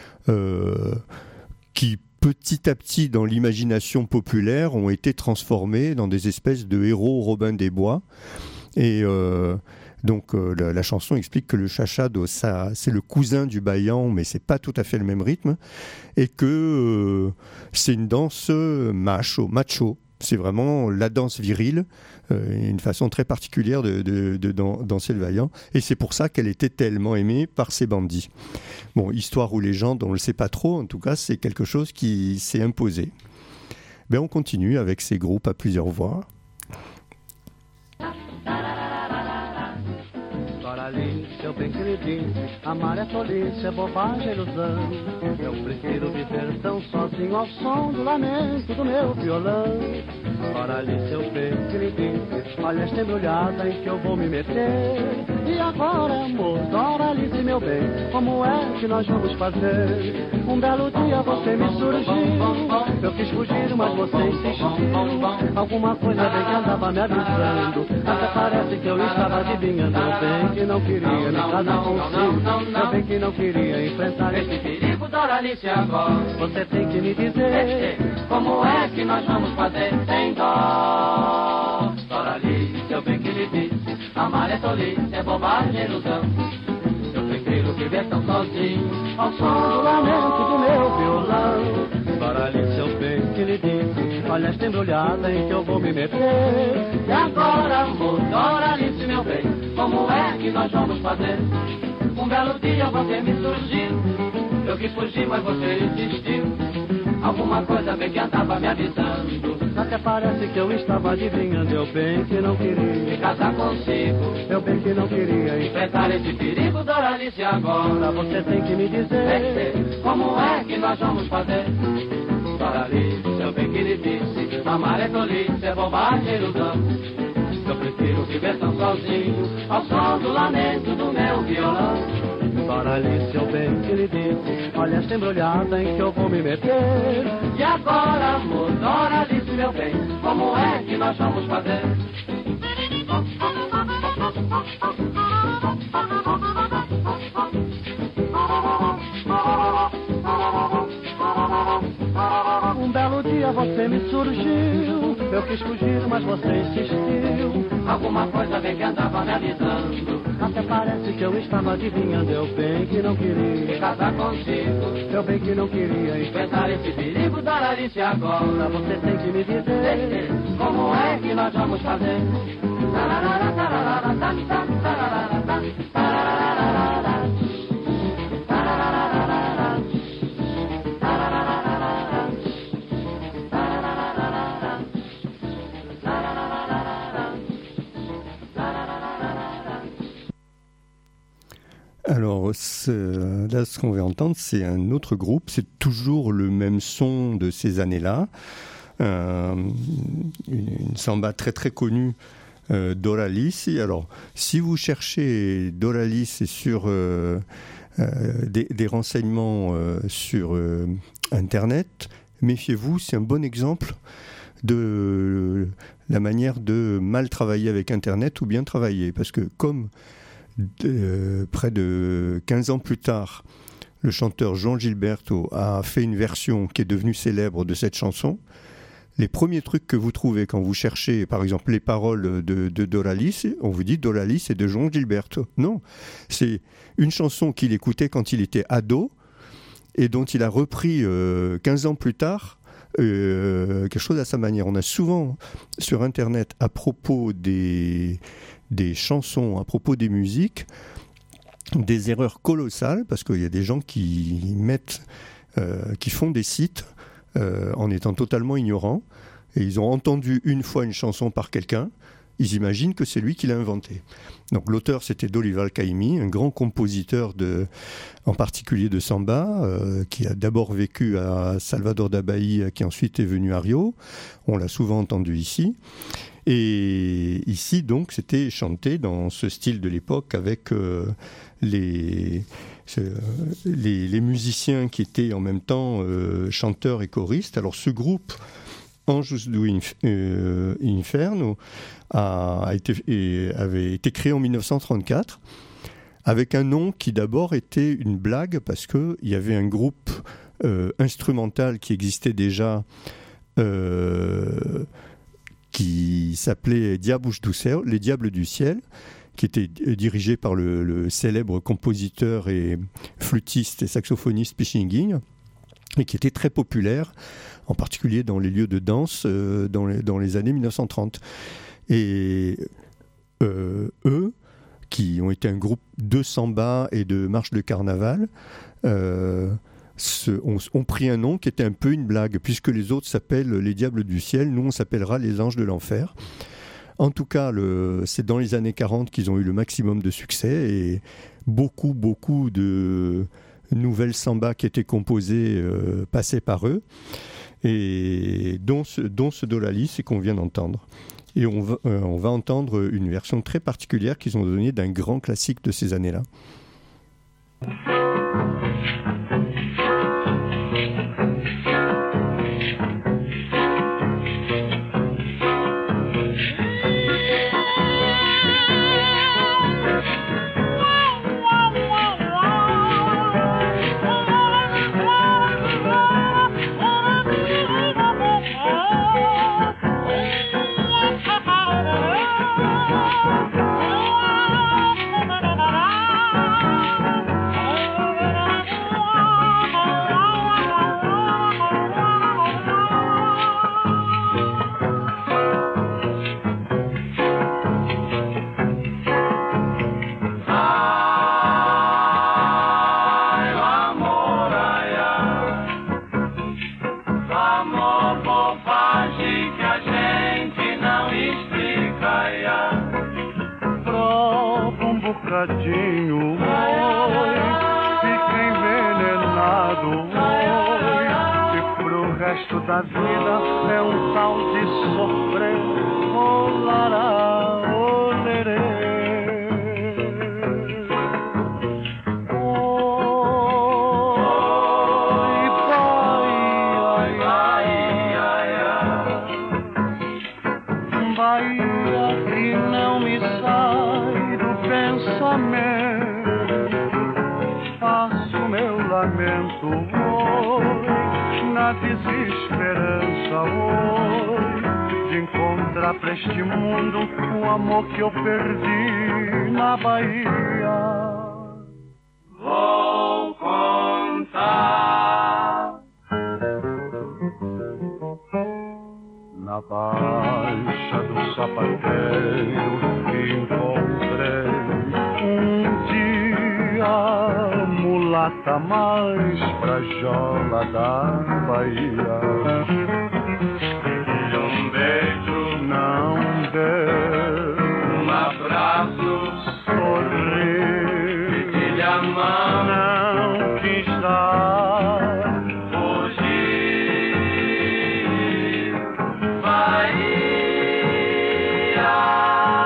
qui petit à petit dans l'imagination populaire ont été transformés dans des espèces de héros Robin des Bois. Et donc la chanson explique que le chachado, c'est le cousin du baillan, mais c'est pas tout à fait le même rythme, et que c'est une danse macho. C'est vraiment la danse virile, une façon très particulière de danser le vaillant. Et c'est pour ça qu'elle était tellement aimée par ces bandits. Bon, histoire ou légende, on ne le sait pas trop. En tout cas, c'est quelque chose qui s'est imposé. Ben, on continue avec ces groupes à plusieurs voix. Seu bem queridinho, amar é tolice, é bobagem, é ilusão. Eu prefiro viver tão sozinho ao som do lamento do meu violão. Ora ali, seu bem queridinho, olha esta embrulhada em que eu vou me meter. E agora, amor, ora Alice, meu bem, como é que nós vamos fazer? Um belo dia você me surgiu, eu quis fugir, mas você insistiu. Alguma coisa bem que andava me avisando, até parece que eu estava adivinhando. Eu bem que não queria me casar consigo, eu bem que não queria enfrentar esse perigo. Doralice, agora você tem que me dizer como é que nós vamos fazer sem dó. Doralice, eu bem que lhe disse, amar é tolice, é bobagem, é ilusão. Eu prefiro viver tão sozinho ao som do lamento do meu violão. Doralice, eu bem que lhe disse, olha esta embrulhada em que eu vou me meter. E agora, amor, Doralice, meu bem, como é que nós vamos fazer? Um belo dia você me surgiu, eu quis fugir, mas você insistiu. Alguma coisa bem que andava me avisando, até parece que eu estava adivinhando. Eu bem que não queria me casar consigo, eu bem que não queria enfrentar esse perigo. Doralice, agora você tem que me dizer como é que nós vamos fazer? Doralice, eu bem que lhe disse, amar é tolice, é bobagem, é ilusão. Eu prefiro viver tão sozinho ao som do lamento do meu violão. Doralice, eu bem que lhe disse, olha esta embrulhada em que eu vou me meter. E agora, amor, Doralice, meu bem, como é que nós vamos fazer? Um belo dia você me surgiu, eu quis fugir, mas você insistiu. Alguma coisa bem que andava me avisando, até parece que eu estava adivinhando. Eu bem que não queria me casar consigo, eu bem que não queria enfrentar esse perigo. Doralice, agora você tem que me dizer como é que nós vamos fazer? Alors là, ce qu'on va entendre, c'est un autre groupe. C'est toujours le même son de ces années-là. Une samba très très connue Doralice. Alors, si vous cherchez Doralice sur des renseignements sur Internet, méfiez-vous, c'est un bon exemple de la manière de mal travailler avec Internet ou bien travailler. Parce que comme près de 15 ans plus tard, le chanteur João Gilberto a fait une version qui est devenue célèbre de cette chanson, les premiers trucs que vous trouvez quand vous cherchez, par exemple, les paroles de Doralice, on vous dit Doralice c'est de João Gilberto. Non, c'est une chanson qu'il écoutait quand il était ado et dont il a repris 15 ans plus tard quelque chose à sa manière. On a souvent sur Internet, à propos des chansons, à propos des musiques, des erreurs colossales, parce qu'il y a des gens qui font des sites en étant totalement ignorants, et ils ont entendu une fois une chanson par quelqu'un, ils imaginent que c'est lui qui l'a inventée. Donc l'auteur, c'était Dorival Caymmi, un grand compositeur en particulier de samba, qui a d'abord vécu à Salvador da Bahia, qui ensuite est venu à Rio. On l'a souvent entendu ici. Et ici, donc, c'était chanté dans ce style de l'époque avec les musiciens qui étaient en même temps chanteurs et choristes. Alors ce groupe Anjos do Inferno avait été créé en 1934 avec un nom qui d'abord était une blague parce qu'il y avait un groupe instrumental qui existait déjà qui s'appelait Diabos do Céu, les Diables du Ciel, qui était dirigé par le célèbre compositeur et flûtiste et saxophoniste Pichinguinha, et qui était très populaire, en particulier dans les lieux de danse dans les années 1930. Et eux, qui ont été un groupe de samba et de marche de carnaval, ont pris un nom qui était un peu une blague, puisque les autres s'appellent les Diables du Ciel, nous on s'appellera les Anges de l'Enfer. En tout cas, c'est dans les années 40 qu'ils ont eu le maximum de succès, et beaucoup de nouvelles sambas qui étaient composées passaient par eux, et dont ce Doralice qu'on vient d'entendre. Et on va entendre une version très particulière qu'ils ont donnée d'un grand classique de ces années-là. Da vida é tal de sofrer, olará, olerê. Oi, Bahia, que não me sai do pensamento, faço meu lamento na desesperança hoje de encontrar pra este mundo o amor que eu perdi na Bahia. Vou contar na baixa do sapateiro encontrei dia mulata mais frajola da Bahia. E beijo não deu, abraço, sorrir, pedi-lhe a mão, não quis dar, fugir, Bahia.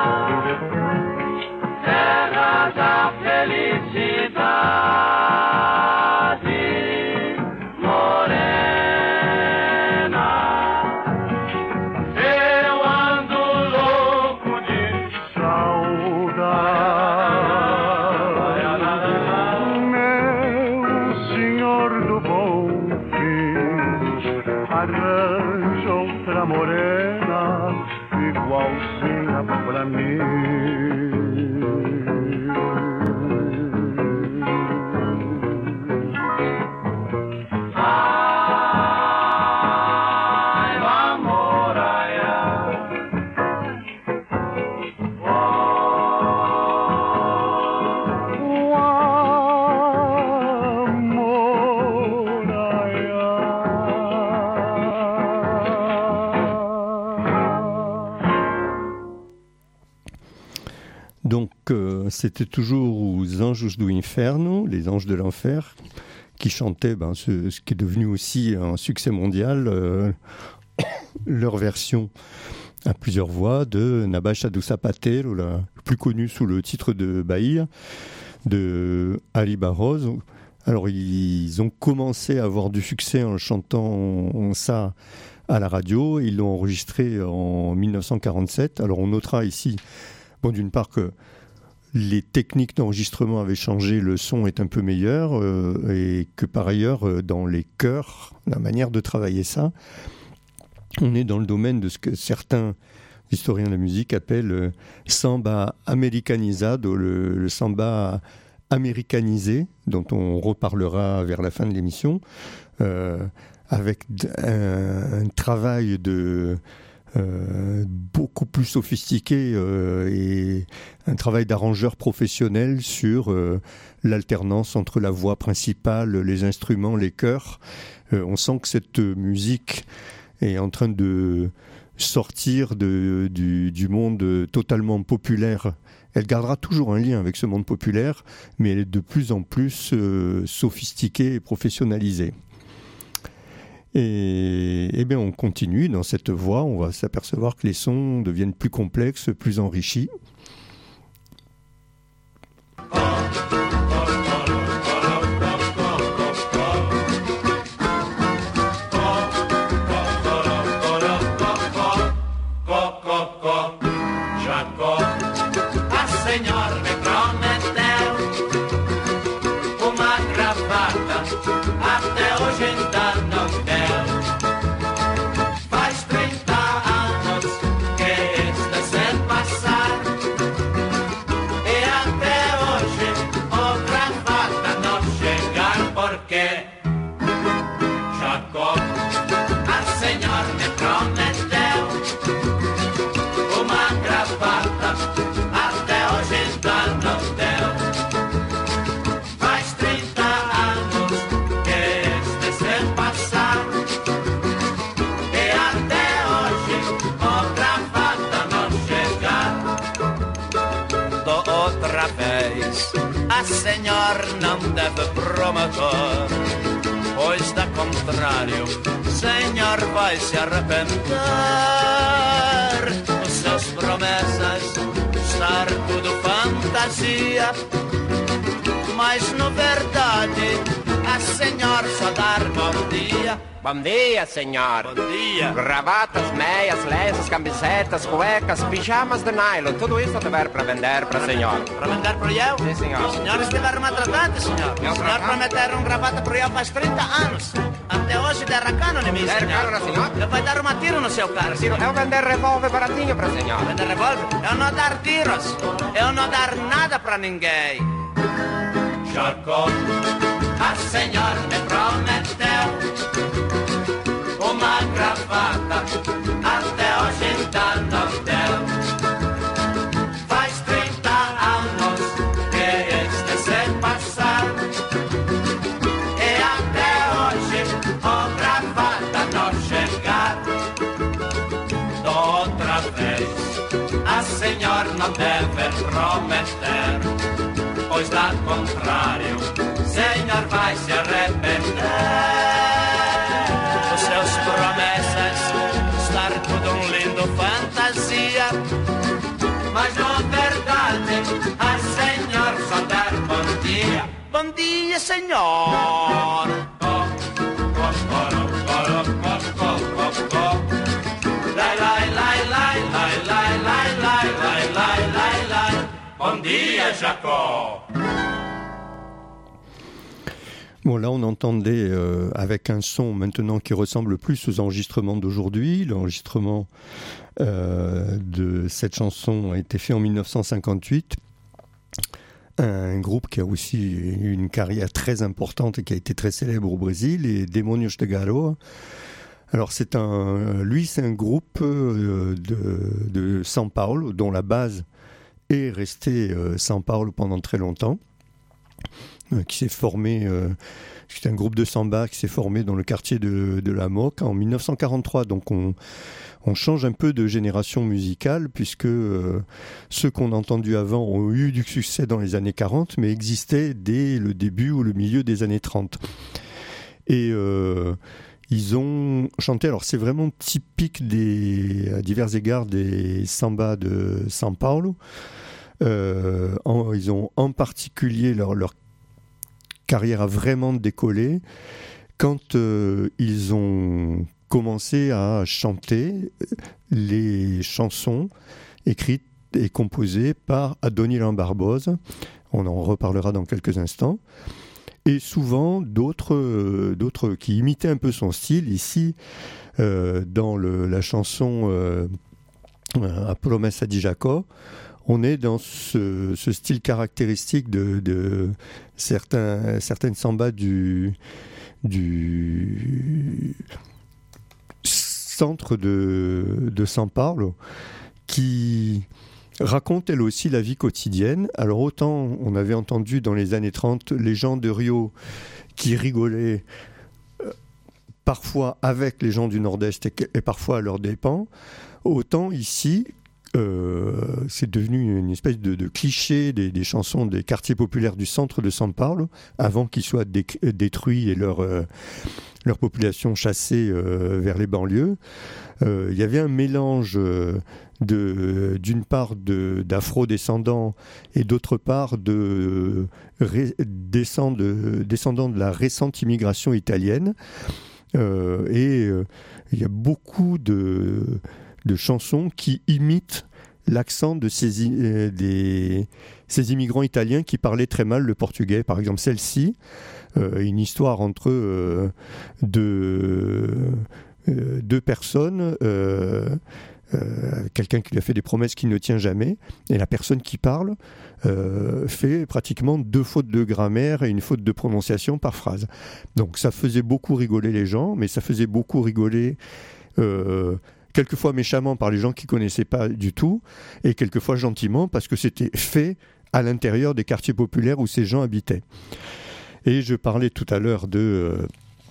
C'était toujours aux Anjos do Inferno, les anges de l'enfer, qui chantaient ce qui est devenu aussi un succès mondial, leur version à plusieurs voix de Nabaixa do Sapateiro, la plus connue sous le titre de Bahia, de Ari Barroso. Alors ils ont commencé à avoir du succès en chantant ça à la radio, ils l'ont enregistré en 1947. Alors on notera ici, d'une part que les techniques d'enregistrement avaient changé, le son est un peu meilleur et que par ailleurs, dans les chœurs, la manière de travailler ça, on est dans le domaine de ce que certains historiens de la musique appellent samba americanizado, le samba américanisé, dont on reparlera vers la fin de l'émission, avec un travail beaucoup plus sophistiqué et un travail d'arrangeur professionnel sur l'alternance entre la voix principale, les instruments, les chœurs. On sent que cette musique est en train de sortir du monde totalement populaire. Elle gardera toujours un lien avec ce monde populaire, mais elle est de plus en plus sophistiquée et professionnalisée. Et bien on continue dans cette voie, on va s'apercevoir que les sons deviennent plus complexes, plus enrichis. Senhor não deve prometer, pois da contrário, Senhor vai se arrepender. Os seus promessas estar tudo fantasia, mas na verdade a Senhor só dar bom dia. Bom dia, senhor. Bom dia. Gravatas, meias, lenças, camisetas, cuecas, pijamas de nylon, tudo isso tiver para vender para senhor. Para vender para eu? Sim, senhor. Os senhores estiveram maltratados, senhor. Os senhores prometeram gravata para eu faz 30 anos. Até hoje derracando em mim, senhor. Derracando, senhor? Eu vou dar uma tiro no seu carro, senhor. Eu vender revólver baratinho para senhor. Vender revólver? Eu não dar tiros. Eu não dar nada para ninguém. Jacó, a senhora me prometeu uma gravata, até hoje ainda não deu. Faz 30 anos que este se passar, e até hoje a gravata não chegar. Outra vez a senhora não deve prometer, pois da contrário, senhor vai se arrepender. Seus promessas estar tudo lindo fantasia, mas na verdade a senhor só dar bom dia. Bom dia, senhor. Bom dia, Jacó. Bon, là, on entendait avec un son maintenant qui ressemble plus aux enregistrements d'aujourd'hui. L'enregistrement de cette chanson a été fait en 1958. Un groupe qui a aussi une carrière très importante et qui a été très célèbre au Brésil, les Demônios de Garoa. Alors c'est un groupe de São Paulo, dont la base est restée São Paulo pendant très longtemps, qui s'est formé, c'est un groupe de samba qui s'est formé dans le quartier de la Moca en 1943. Donc on change un peu de génération musicale, puisque ceux qu'on a entendus avant ont eu du succès dans les années 40, mais existaient dès le début ou le milieu des années 30. Et ils ont chanté, alors c'est vraiment typique à divers égards des sambas de São Paulo. Ils ont en particulier leur carrière a vraiment décollé quand ils ont commencé à chanter les chansons écrites et composées par Adoniran Barbosa. On en reparlera dans quelques instants. Et souvent d'autres qui imitaient un peu son style. Ici, dans la chanson A Promessa de Jacó, on est dans ce style caractéristique de certaines sambas du centre de São Paulo, qui raconte elle aussi la vie quotidienne. Alors autant on avait entendu dans les années 30 les gens de Rio qui rigolaient parfois avec les gens du Nord-Est et parfois à leurs dépens, autant ici c'est devenu une espèce de cliché des chansons des quartiers populaires du centre de São Paulo, avant qu'ils soient détruits et leur population chassée vers les banlieues. Il y avait un mélange d'une part d'afro-descendants et d'autre part descendants de la récente immigration italienne. Et il y a beaucoup de chansons qui imitent l'accent de ces immigrants italiens qui parlaient très mal le portugais. Par exemple, celle-ci, une histoire entre deux personnes, quelqu'un qui lui a fait des promesses qu'il ne tient jamais, et la personne qui parle fait pratiquement 2 fautes de grammaire et une faute de prononciation par phrase. Donc ça faisait beaucoup rigoler les gens, mais ça faisait beaucoup rigoler quelquefois méchamment par les gens qui ne connaissaient pas du tout, et quelquefois gentiment parce que c'était fait à l'intérieur des quartiers populaires où ces gens habitaient. Et je parlais tout à l'heure de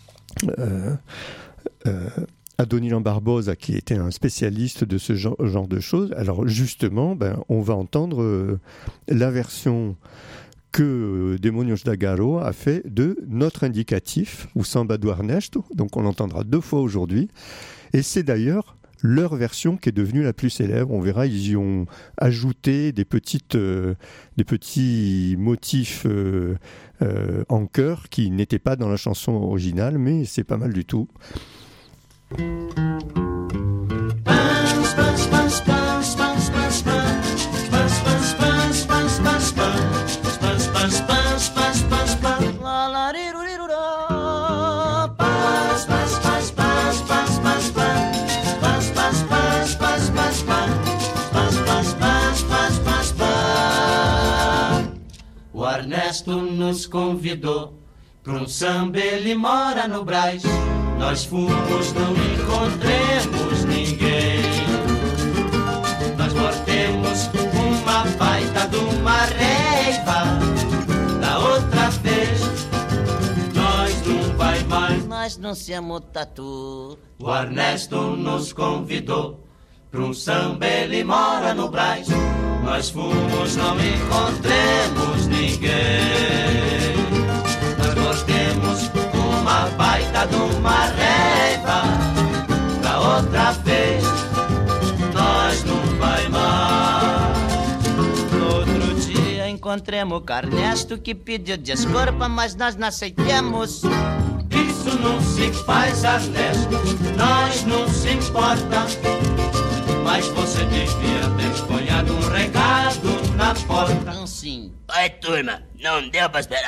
Adoniran Barbosa, qui était un spécialiste de ce genre de choses. Alors justement, on va entendre la version que Demônios da Garoa a fait de notre indicatif, ou Samba do Ernesto. Donc on l'entendra 2 fois aujourd'hui. Et c'est d'ailleurs leur version qui est devenue la plus célèbre. On verra, ils y ont ajouté des petits motifs en chœur qui n'étaient pas dans la chanson originale, mais c'est pas mal du tout. O Ernesto nos convidou para samba, ele mora no Brás. Nós fomos, não encontremos ninguém. Nós voltemos uma baita de uma reiva. Da outra vez, nós não vai mais. Nós não somos tatu. O Ernesto nos convidou para samba, ele mora no Brás. Nós fomos, não encontremos ninguém. Nós voltemos uma baita de uma reiva. Da outra vez, nós não vai mais. No outro dia encontremos o Ernesto, que pediu desculpa, mas nós não aceitamos. Isso não se faz, Ernesto, nós não se importa. Mas você devia ter ponhado recado na porta. Não sim. Vai, turma, não deu pra esperar.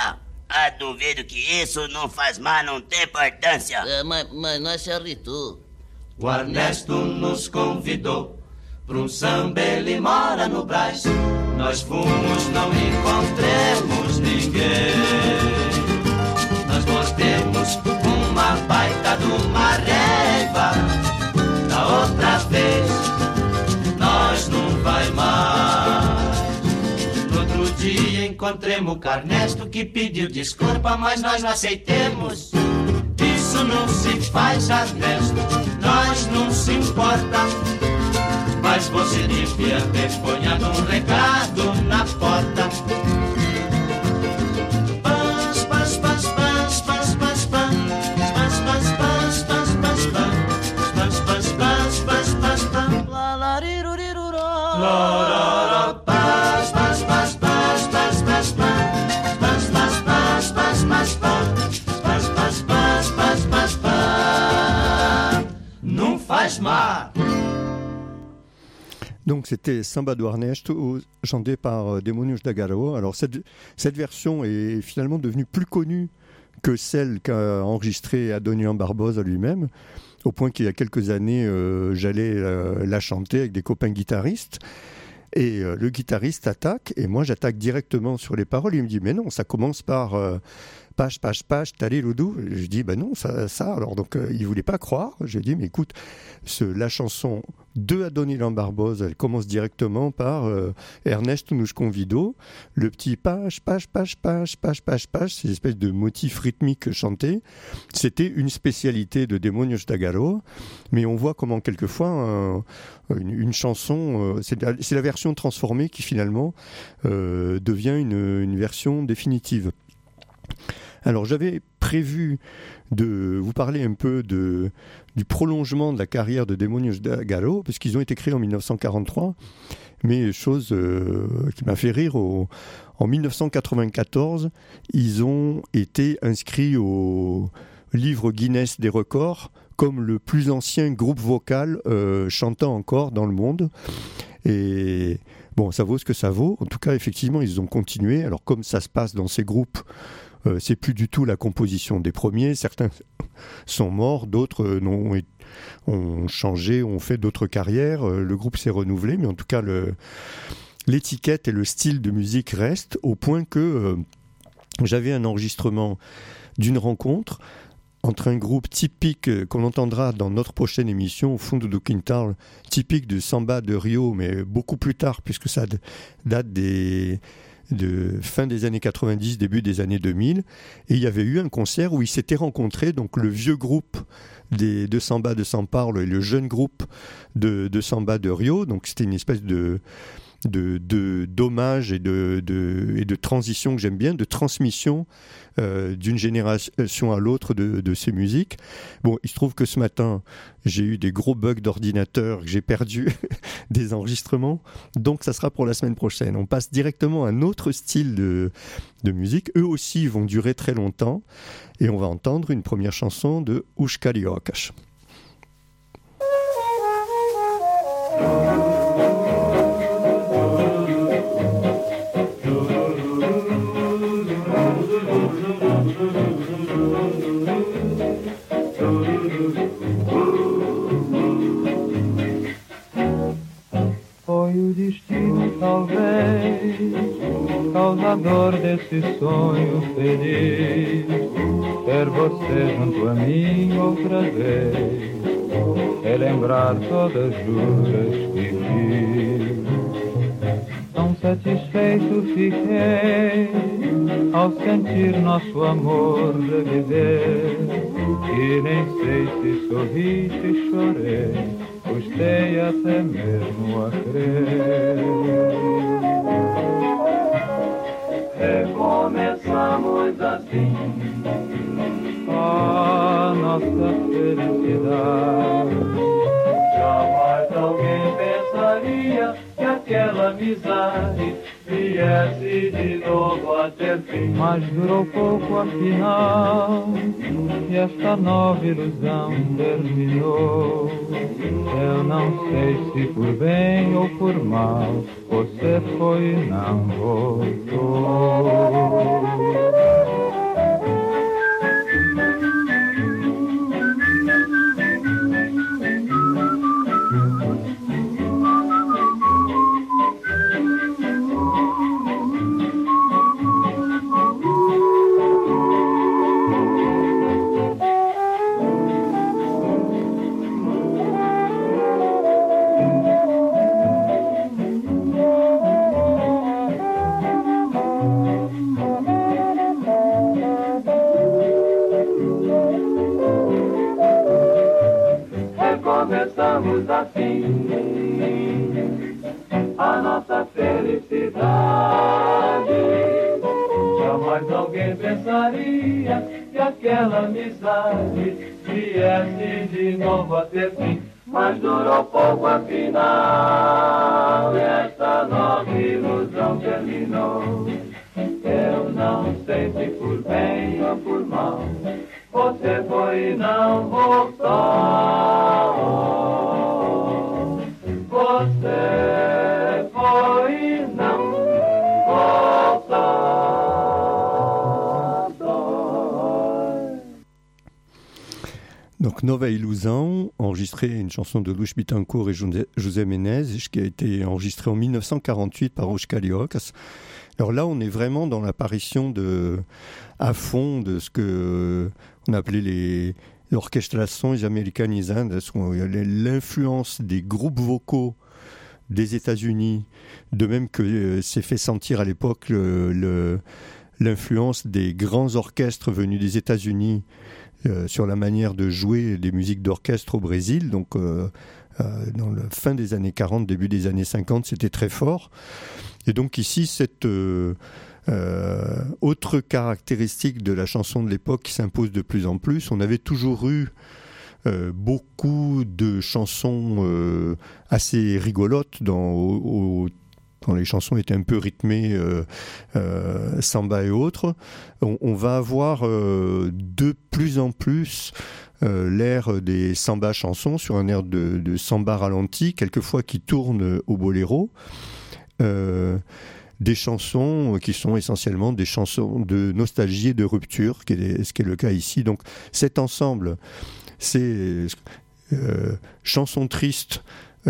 Ah, duvido que isso não faz mal, não tem importância. Mas nós se irritou. O Ernesto nos convidou pra samba, ele mora no Brás. Nós fomos, não encontremos ninguém. Nós voltemos uma baita de uma raiva. Da outra vez, nós não vai mais. No outro dia encontremos o Ernesto que pediu desculpa, mas nós não aceitemos. Isso não se faz, Ernesto, nós não se importa. Mas você devia ter ponhado um recado na porta. Pans, pans, pans, pans, pans, pans, pans, pans, pans, pans, pans, pans, pans, pans, pans, pans, pans, pans, la la riruriruro, la la pans, pans, pans, pans, pans, pans, pans, pans, pans, pans, pans, pans, pans, não faz mal. Donc c'était Samba do Ernesto, chanté par Demônios da Garoa. Alors cette version est finalement devenue plus connue que celle qu'a enregistrée Adoniran Barbosa lui-même, au point qu'il y a quelques années, j'allais la chanter avec des copains guitaristes. Et le guitariste attaque, et moi j'attaque directement sur les paroles. Il me dit, mais non, ça commence par page, page, page, taliloudou. Je dis, ben non, ça. Alors donc, il voulait pas croire. J'ai dit, mais écoute, la chanson de Adoniran Barbosa, elle commence directement par Ernesto nos convidou. Le petit page, page, page, page, page, page, page, c'est une espèce de motif rythmique chanté. C'était une spécialité de Demônios da Garoa, mais on voit comment quelquefois une chanson, c'est la version transformée qui finalement devient une version définitive. Alors j'avais prévu de vous parler un peu du prolongement de la carrière de Demônios da Garoa, parce qu'ils ont été créés en 1943, mais chose qui m'a fait rire, en 1994, ils ont été inscrits au livre Guinness des records comme le plus ancien groupe vocal chantant encore dans le monde. Et bon, ça vaut ce que ça vaut. En tout cas, effectivement, ils ont continué. Alors comme ça se passe dans ces groupes, c'est plus du tout la composition des premiers. Certains sont morts, d'autres ont changé, ont fait d'autres carrières. Le groupe s'est renouvelé, mais en tout cas, l'étiquette et le style de musique restent, au point que j'avais un enregistrement d'une rencontre entre un groupe typique qu'on entendra dans notre prochaine émission, au Fundo do Quintal, typique de Samba de Rio, mais beaucoup plus tard, puisque ça date de fin des années 90, début des années 2000, et il y avait eu un concert où ils s'étaient rencontrés, donc le vieux groupe de Samba de São Paulo et le jeune groupe de Samba de Rio. Donc c'était une espèce d'hommage et de transition que j'aime bien, de transmission d'une génération à l'autre de ces musiques. Bon, il se trouve que ce matin, j'ai eu des gros bugs d'ordinateur, que j'ai perdu des enregistrements, donc ça sera pour la semaine prochaine. On passe directement à un autre style de musique. Eux aussi vont durer très longtemps, et on va entendre une première chanson de Os Cariocas. Foi o destino, talvez, causador desse sonho feliz, ter você junto a mim outra vez, relembrar todas as juras que fiz. Tão satisfeito fiquei ao sentir nosso amor reviver, e nem sei se sorri, se chorei, custei até mesmo a crer. Recomeçamos assim a nossa felicidade. Jamais alguém pensaria que aquela amizade viesse de novo a ter fim. Mas durou pouco afinal, e esta nova ilusão terminou. Eu não sei se por bem ou por mal, você foi e não voltou. amigos afins, a nossa felicidade. Jamais alguém pensaria que aquela amizade viesse de novo a ter fim. Mas durou pouco afinal, e esta nova ilusão terminou. Eu não sei se por bem ou por mal, você foi e não voltou. Você foi e não voltou. Donc Nova Ilusão, enregistré une chanson de Luis Bittencourt et José Menezes, qui a été enregistrée en 1948 par Os Cariocas. Alors là, on est vraiment dans l'apparition à fond de ce que on appelait les orchestrações americanizadas, l'influence des groupes vocaux des États-Unis, de même que s'est fait sentir à l'époque l'influence des grands orchestres venus des États-Unis sur la manière de jouer des musiques d'orchestre au Brésil. Donc dans la fin des années 40, début des années 50, c'était très fort. Et donc ici, cette autre caractéristique de la chanson de l'époque qui s'impose de plus en plus, on avait toujours eu beaucoup de chansons assez rigolotes dans les chansons étaient un peu rythmées, samba et autres. On va avoir de plus en plus l'air des samba chansons sur un air de samba ralenti, quelquefois qui tourne au boléro. Des chansons qui sont essentiellement des chansons de nostalgie et de rupture, ce qui est le cas ici. Donc cet ensemble, c'est chansons tristes,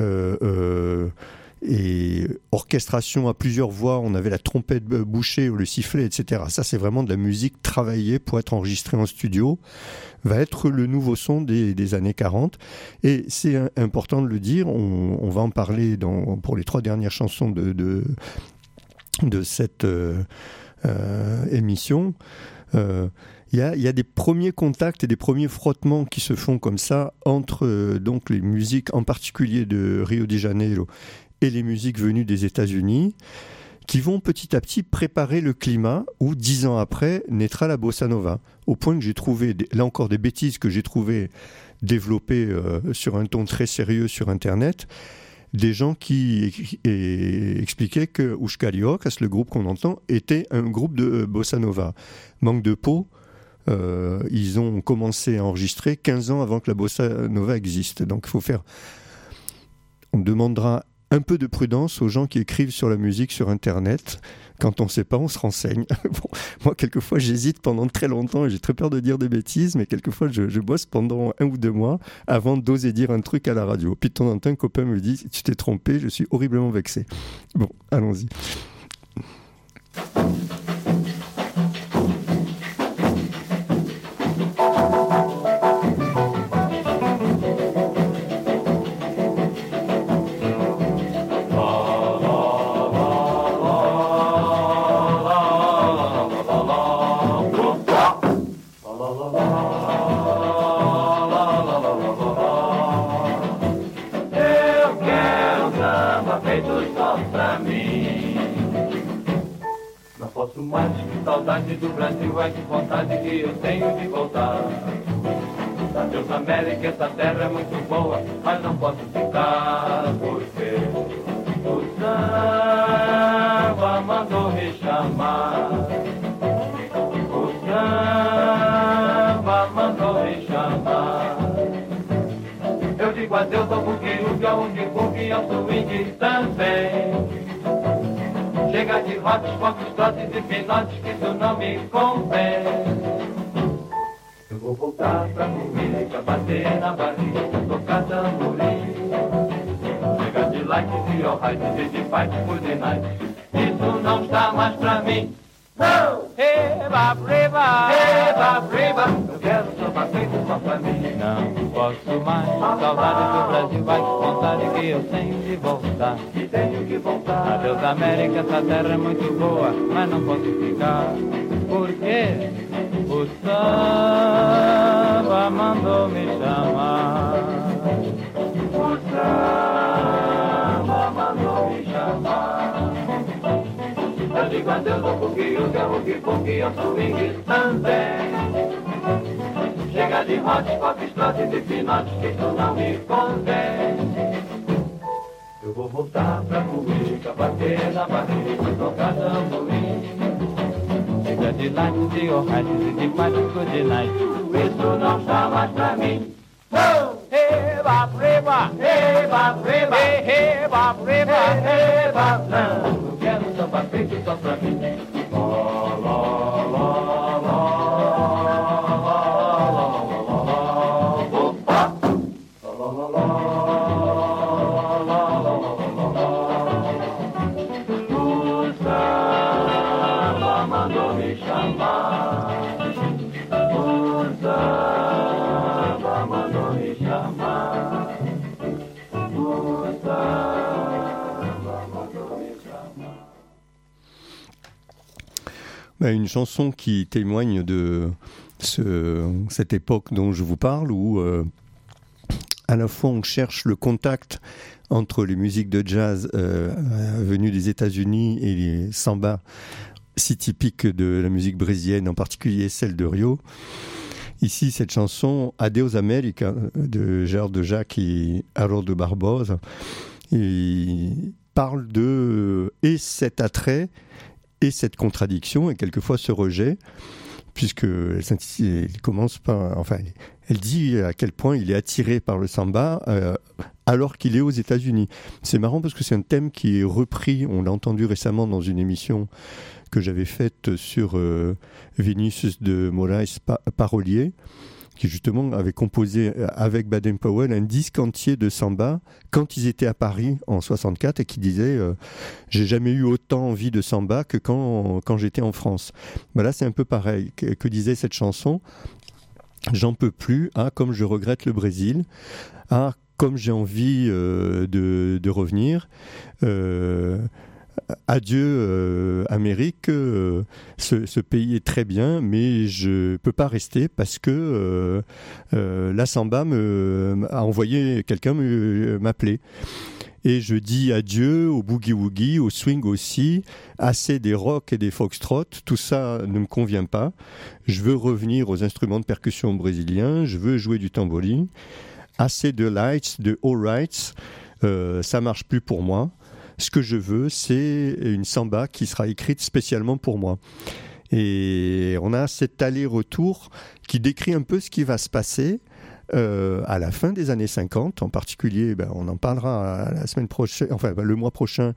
et orchestration à plusieurs voix, on avait la trompette bouchée ou le sifflet, etc. Ça, c'est vraiment de la musique travaillée pour être enregistrée en studio, va être le nouveau son des années 40. Et c'est important de le dire, on va en parler pour les 3 dernières chansons de cette émission. Il y a des premiers contacts et des premiers frottements qui se font comme ça entre donc les musiques en particulier de Rio de Janeiro et les musiques venues des États-Unis, qui vont petit à petit préparer le climat où 10 ans après naîtra la bossa nova. Au point que j'ai trouvé, là encore des bêtises que j'ai trouvées développées sur un ton très sérieux sur Internet, des gens qui expliquaient que Os Cariocas, le groupe qu'on entend, était un groupe de bossa nova. Manque de peau, ils ont commencé à enregistrer 15 ans avant que la bossa nova existe. Donc il faut faire... On demandera un peu de prudence aux gens qui écrivent sur la musique sur Internet. Quand on ne sait pas, on se renseigne. Bon, moi, quelquefois, j'hésite pendant très longtemps et j'ai très peur de dire des bêtises, mais quelquefois, je bosse pendant 1 ou 2 mois avant d'oser dire un truc à la radio. Puis de temps en temps, un copain me dit « Tu t'es trompé, je suis horriblement vexé. » Bon, allons-y. Mais saudade do Brasil, ai que vontade que eu tenho de voltar. Adeus América, essa terra é muito boa, mas não posso ficar, porque o samba mandou me chamar. O samba mandou me chamar. Eu digo adeus ao bugue-ugue, ao ungue-bungue e ao swing também. Chega de rotes, focos, trotes e pinotes, que isso não me convém. Eu vou voltar pra música, bater na barriga, tocar tamborim. Chega de likes e alrights, de fight por the night. Isso não está mais pra mim. Não! Eba, breba, eba, breba. Eu quero samba feito só pra mim. Não posso mais, saudade do Brasil, vai que vontade que eu tenho de voltar. E tenho que voltar. Adeus América, essa terra é muito boa, mas não posso ficar. Porque o samba mandou me chamar. O samba Eu digo adeus ao pouquinho, que é o que pouquinho, ao swing também. Chega de rotes, pop, trotes e pinotes, que isso não me convém. Eu vou voltar pra Cuica, bater na barriga, tocar tamborim. Chega de lights, de alrights e de fights, good night. Isso não está mais pra mim. Hey, bop, reba, Hey, bop, reba, hey, bop, reba, hey, bop, não. Eu quero samba feito só pra mim. Une chanson qui témoigne de cette époque dont je vous parle, où à la fois on cherche le contact entre les musiques de jazz venues des États-Unis et les sambas si typiques de la musique brésilienne, en particulier celle de Rio. Ici, cette chanson Adeus América de Gérard de Jacques et Haroldo Barbosa, il parle de et cet attrait et cette contradiction et quelquefois ce rejet, puisque elle commence par, enfin, elle dit à quel point il est attiré par le samba alors qu'il est aux États-Unis. C'est marrant parce que c'est un thème qui est repris, on l'a entendu récemment dans une émission que j'avais faite sur Vinicius de Moraes Parolier, qui justement avait composé avec Baden-Powell un disque entier de samba quand ils étaient à Paris en 64 et qui disait j'ai jamais eu autant envie de samba que quand j'étais en France. Ben là c'est un peu pareil, que disait cette chanson, j'en peux plus, comme je regrette le Brésil, comme j'ai envie de revenir, adieu Amérique, ce pays est très bien, mais je peux pas rester parce que la samba a envoyé quelqu'un m'appeler. Et je dis adieu au boogie-woogie, au swing aussi, assez des rock et des foxtrot, tout ça ne me convient pas. Je veux revenir aux instruments de percussion brésiliens, je veux jouer du tambourine, assez de lights, de all rights, ça marche plus pour moi. Ce que je veux, c'est une samba qui sera écrite spécialement pour moi. Et on a cet aller-retour qui décrit un peu ce qui va se passer à la fin des années 50. En particulier, on en parlera la semaine prochaine, enfin le mois prochain,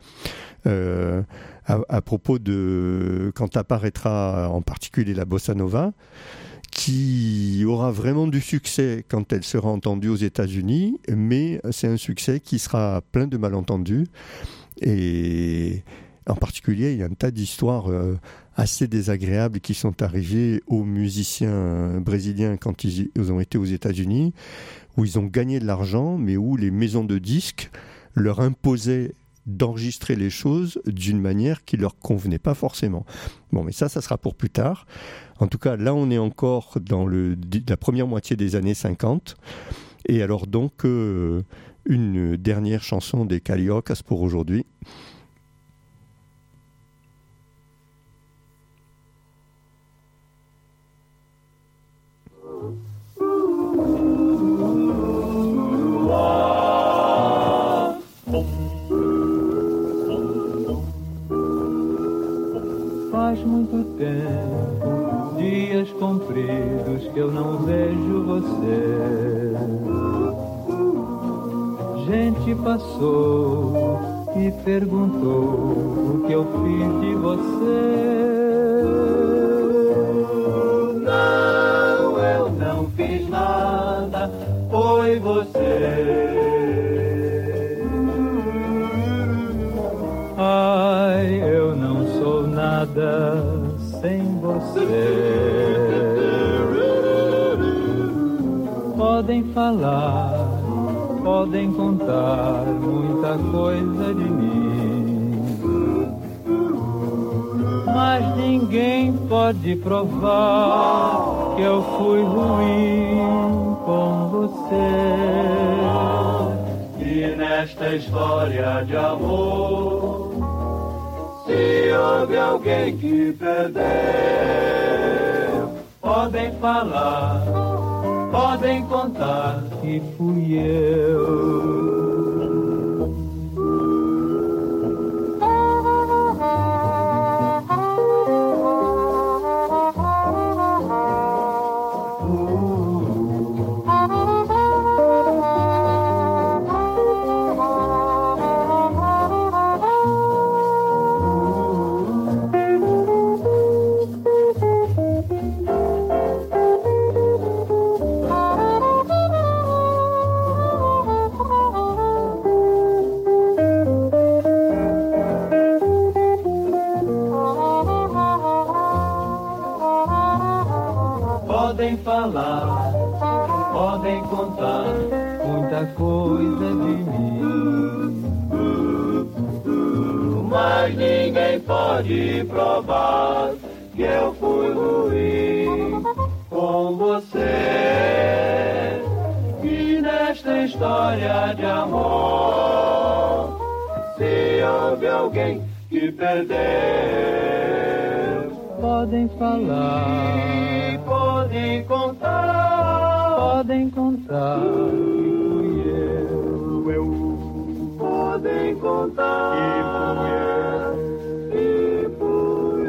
à propos de quand apparaîtra en particulier la bossa nova, qui aura vraiment du succès quand elle sera entendue aux États-Unis, mais c'est un succès qui sera plein de malentendus. Et en particulier, il y a un tas d'histoires assez désagréables qui sont arrivées aux musiciens brésiliens quand ils ont été aux États-Unis, où ils ont gagné de l'argent, mais où les maisons de disques leur imposaient d'enregistrer les choses d'une manière qui leur convenait pas forcément. Bon, mais ça sera pour plus tard. En tout cas, là, on est encore dans la première moitié des années 50. Et alors donc, une dernière chanson des Cariocas pour aujourd'hui. Faz muito tempo, dias compridos que eu não vejo você. Gente passou e perguntou o que eu fiz de você. Não, eu não fiz nada, foi você. Ai, eu não sou nada sem você. Podem falar, podem contar muita coisa de mim, mas ninguém pode provar que eu fui ruim com você. E nesta história de amor, se houve alguém que perdeu, podem falar, podem contar que fui eu. Podem falar, podem contar muita coisa de mim, mas ninguém pode provar que eu fui ruim com você. E nesta história de amor, se houve alguém que perdeu, podem falar, podem contar que fui eu. Podem contar que fui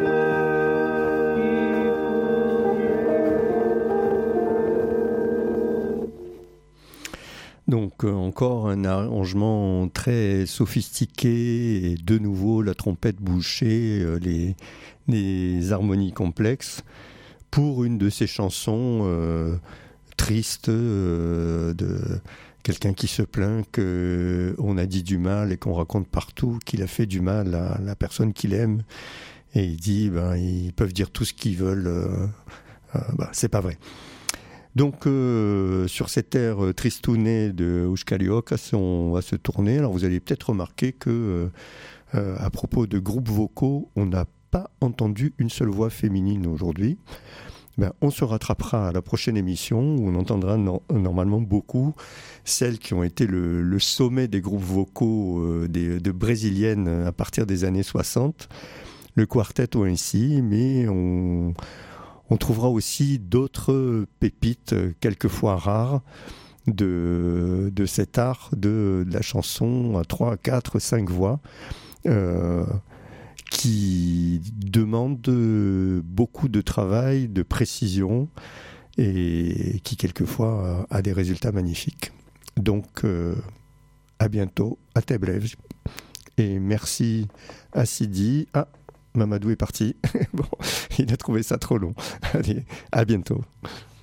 eu. Donc encore un arrangement très sophistiqué et de nouveau la trompette bouchée, les harmonies complexes pour une de ces chansons tristes de quelqu'un qui se plaint qu'on a dit du mal et qu'on raconte partout qu'il a fait du mal à la personne qu'il aime, et il dit ils peuvent dire tout ce qu'ils veulent, c'est pas vrai. Donc sur cet air tristouné de Euskaliocas, on va se tourner. Alors vous allez peut-être remarquer que à propos de groupes vocaux, on n'a pas entendu une seule voix féminine aujourd'hui. On se rattrapera à la prochaine émission où on entendra normalement beaucoup celles qui ont été le sommet des groupes vocaux de brésiliennes à partir des années 60, le quartet ainsi, mais on trouvera aussi d'autres pépites quelquefois rares de cet art de la chanson à 3, 4, 5 voix qui demande beaucoup de travail, de précision et qui quelquefois a des résultats magnifiques. Donc à bientôt, à Tebrevj, et merci à Sidi. Ah, Mamadou est parti. Bon, il a trouvé ça trop long. Allez, à bientôt.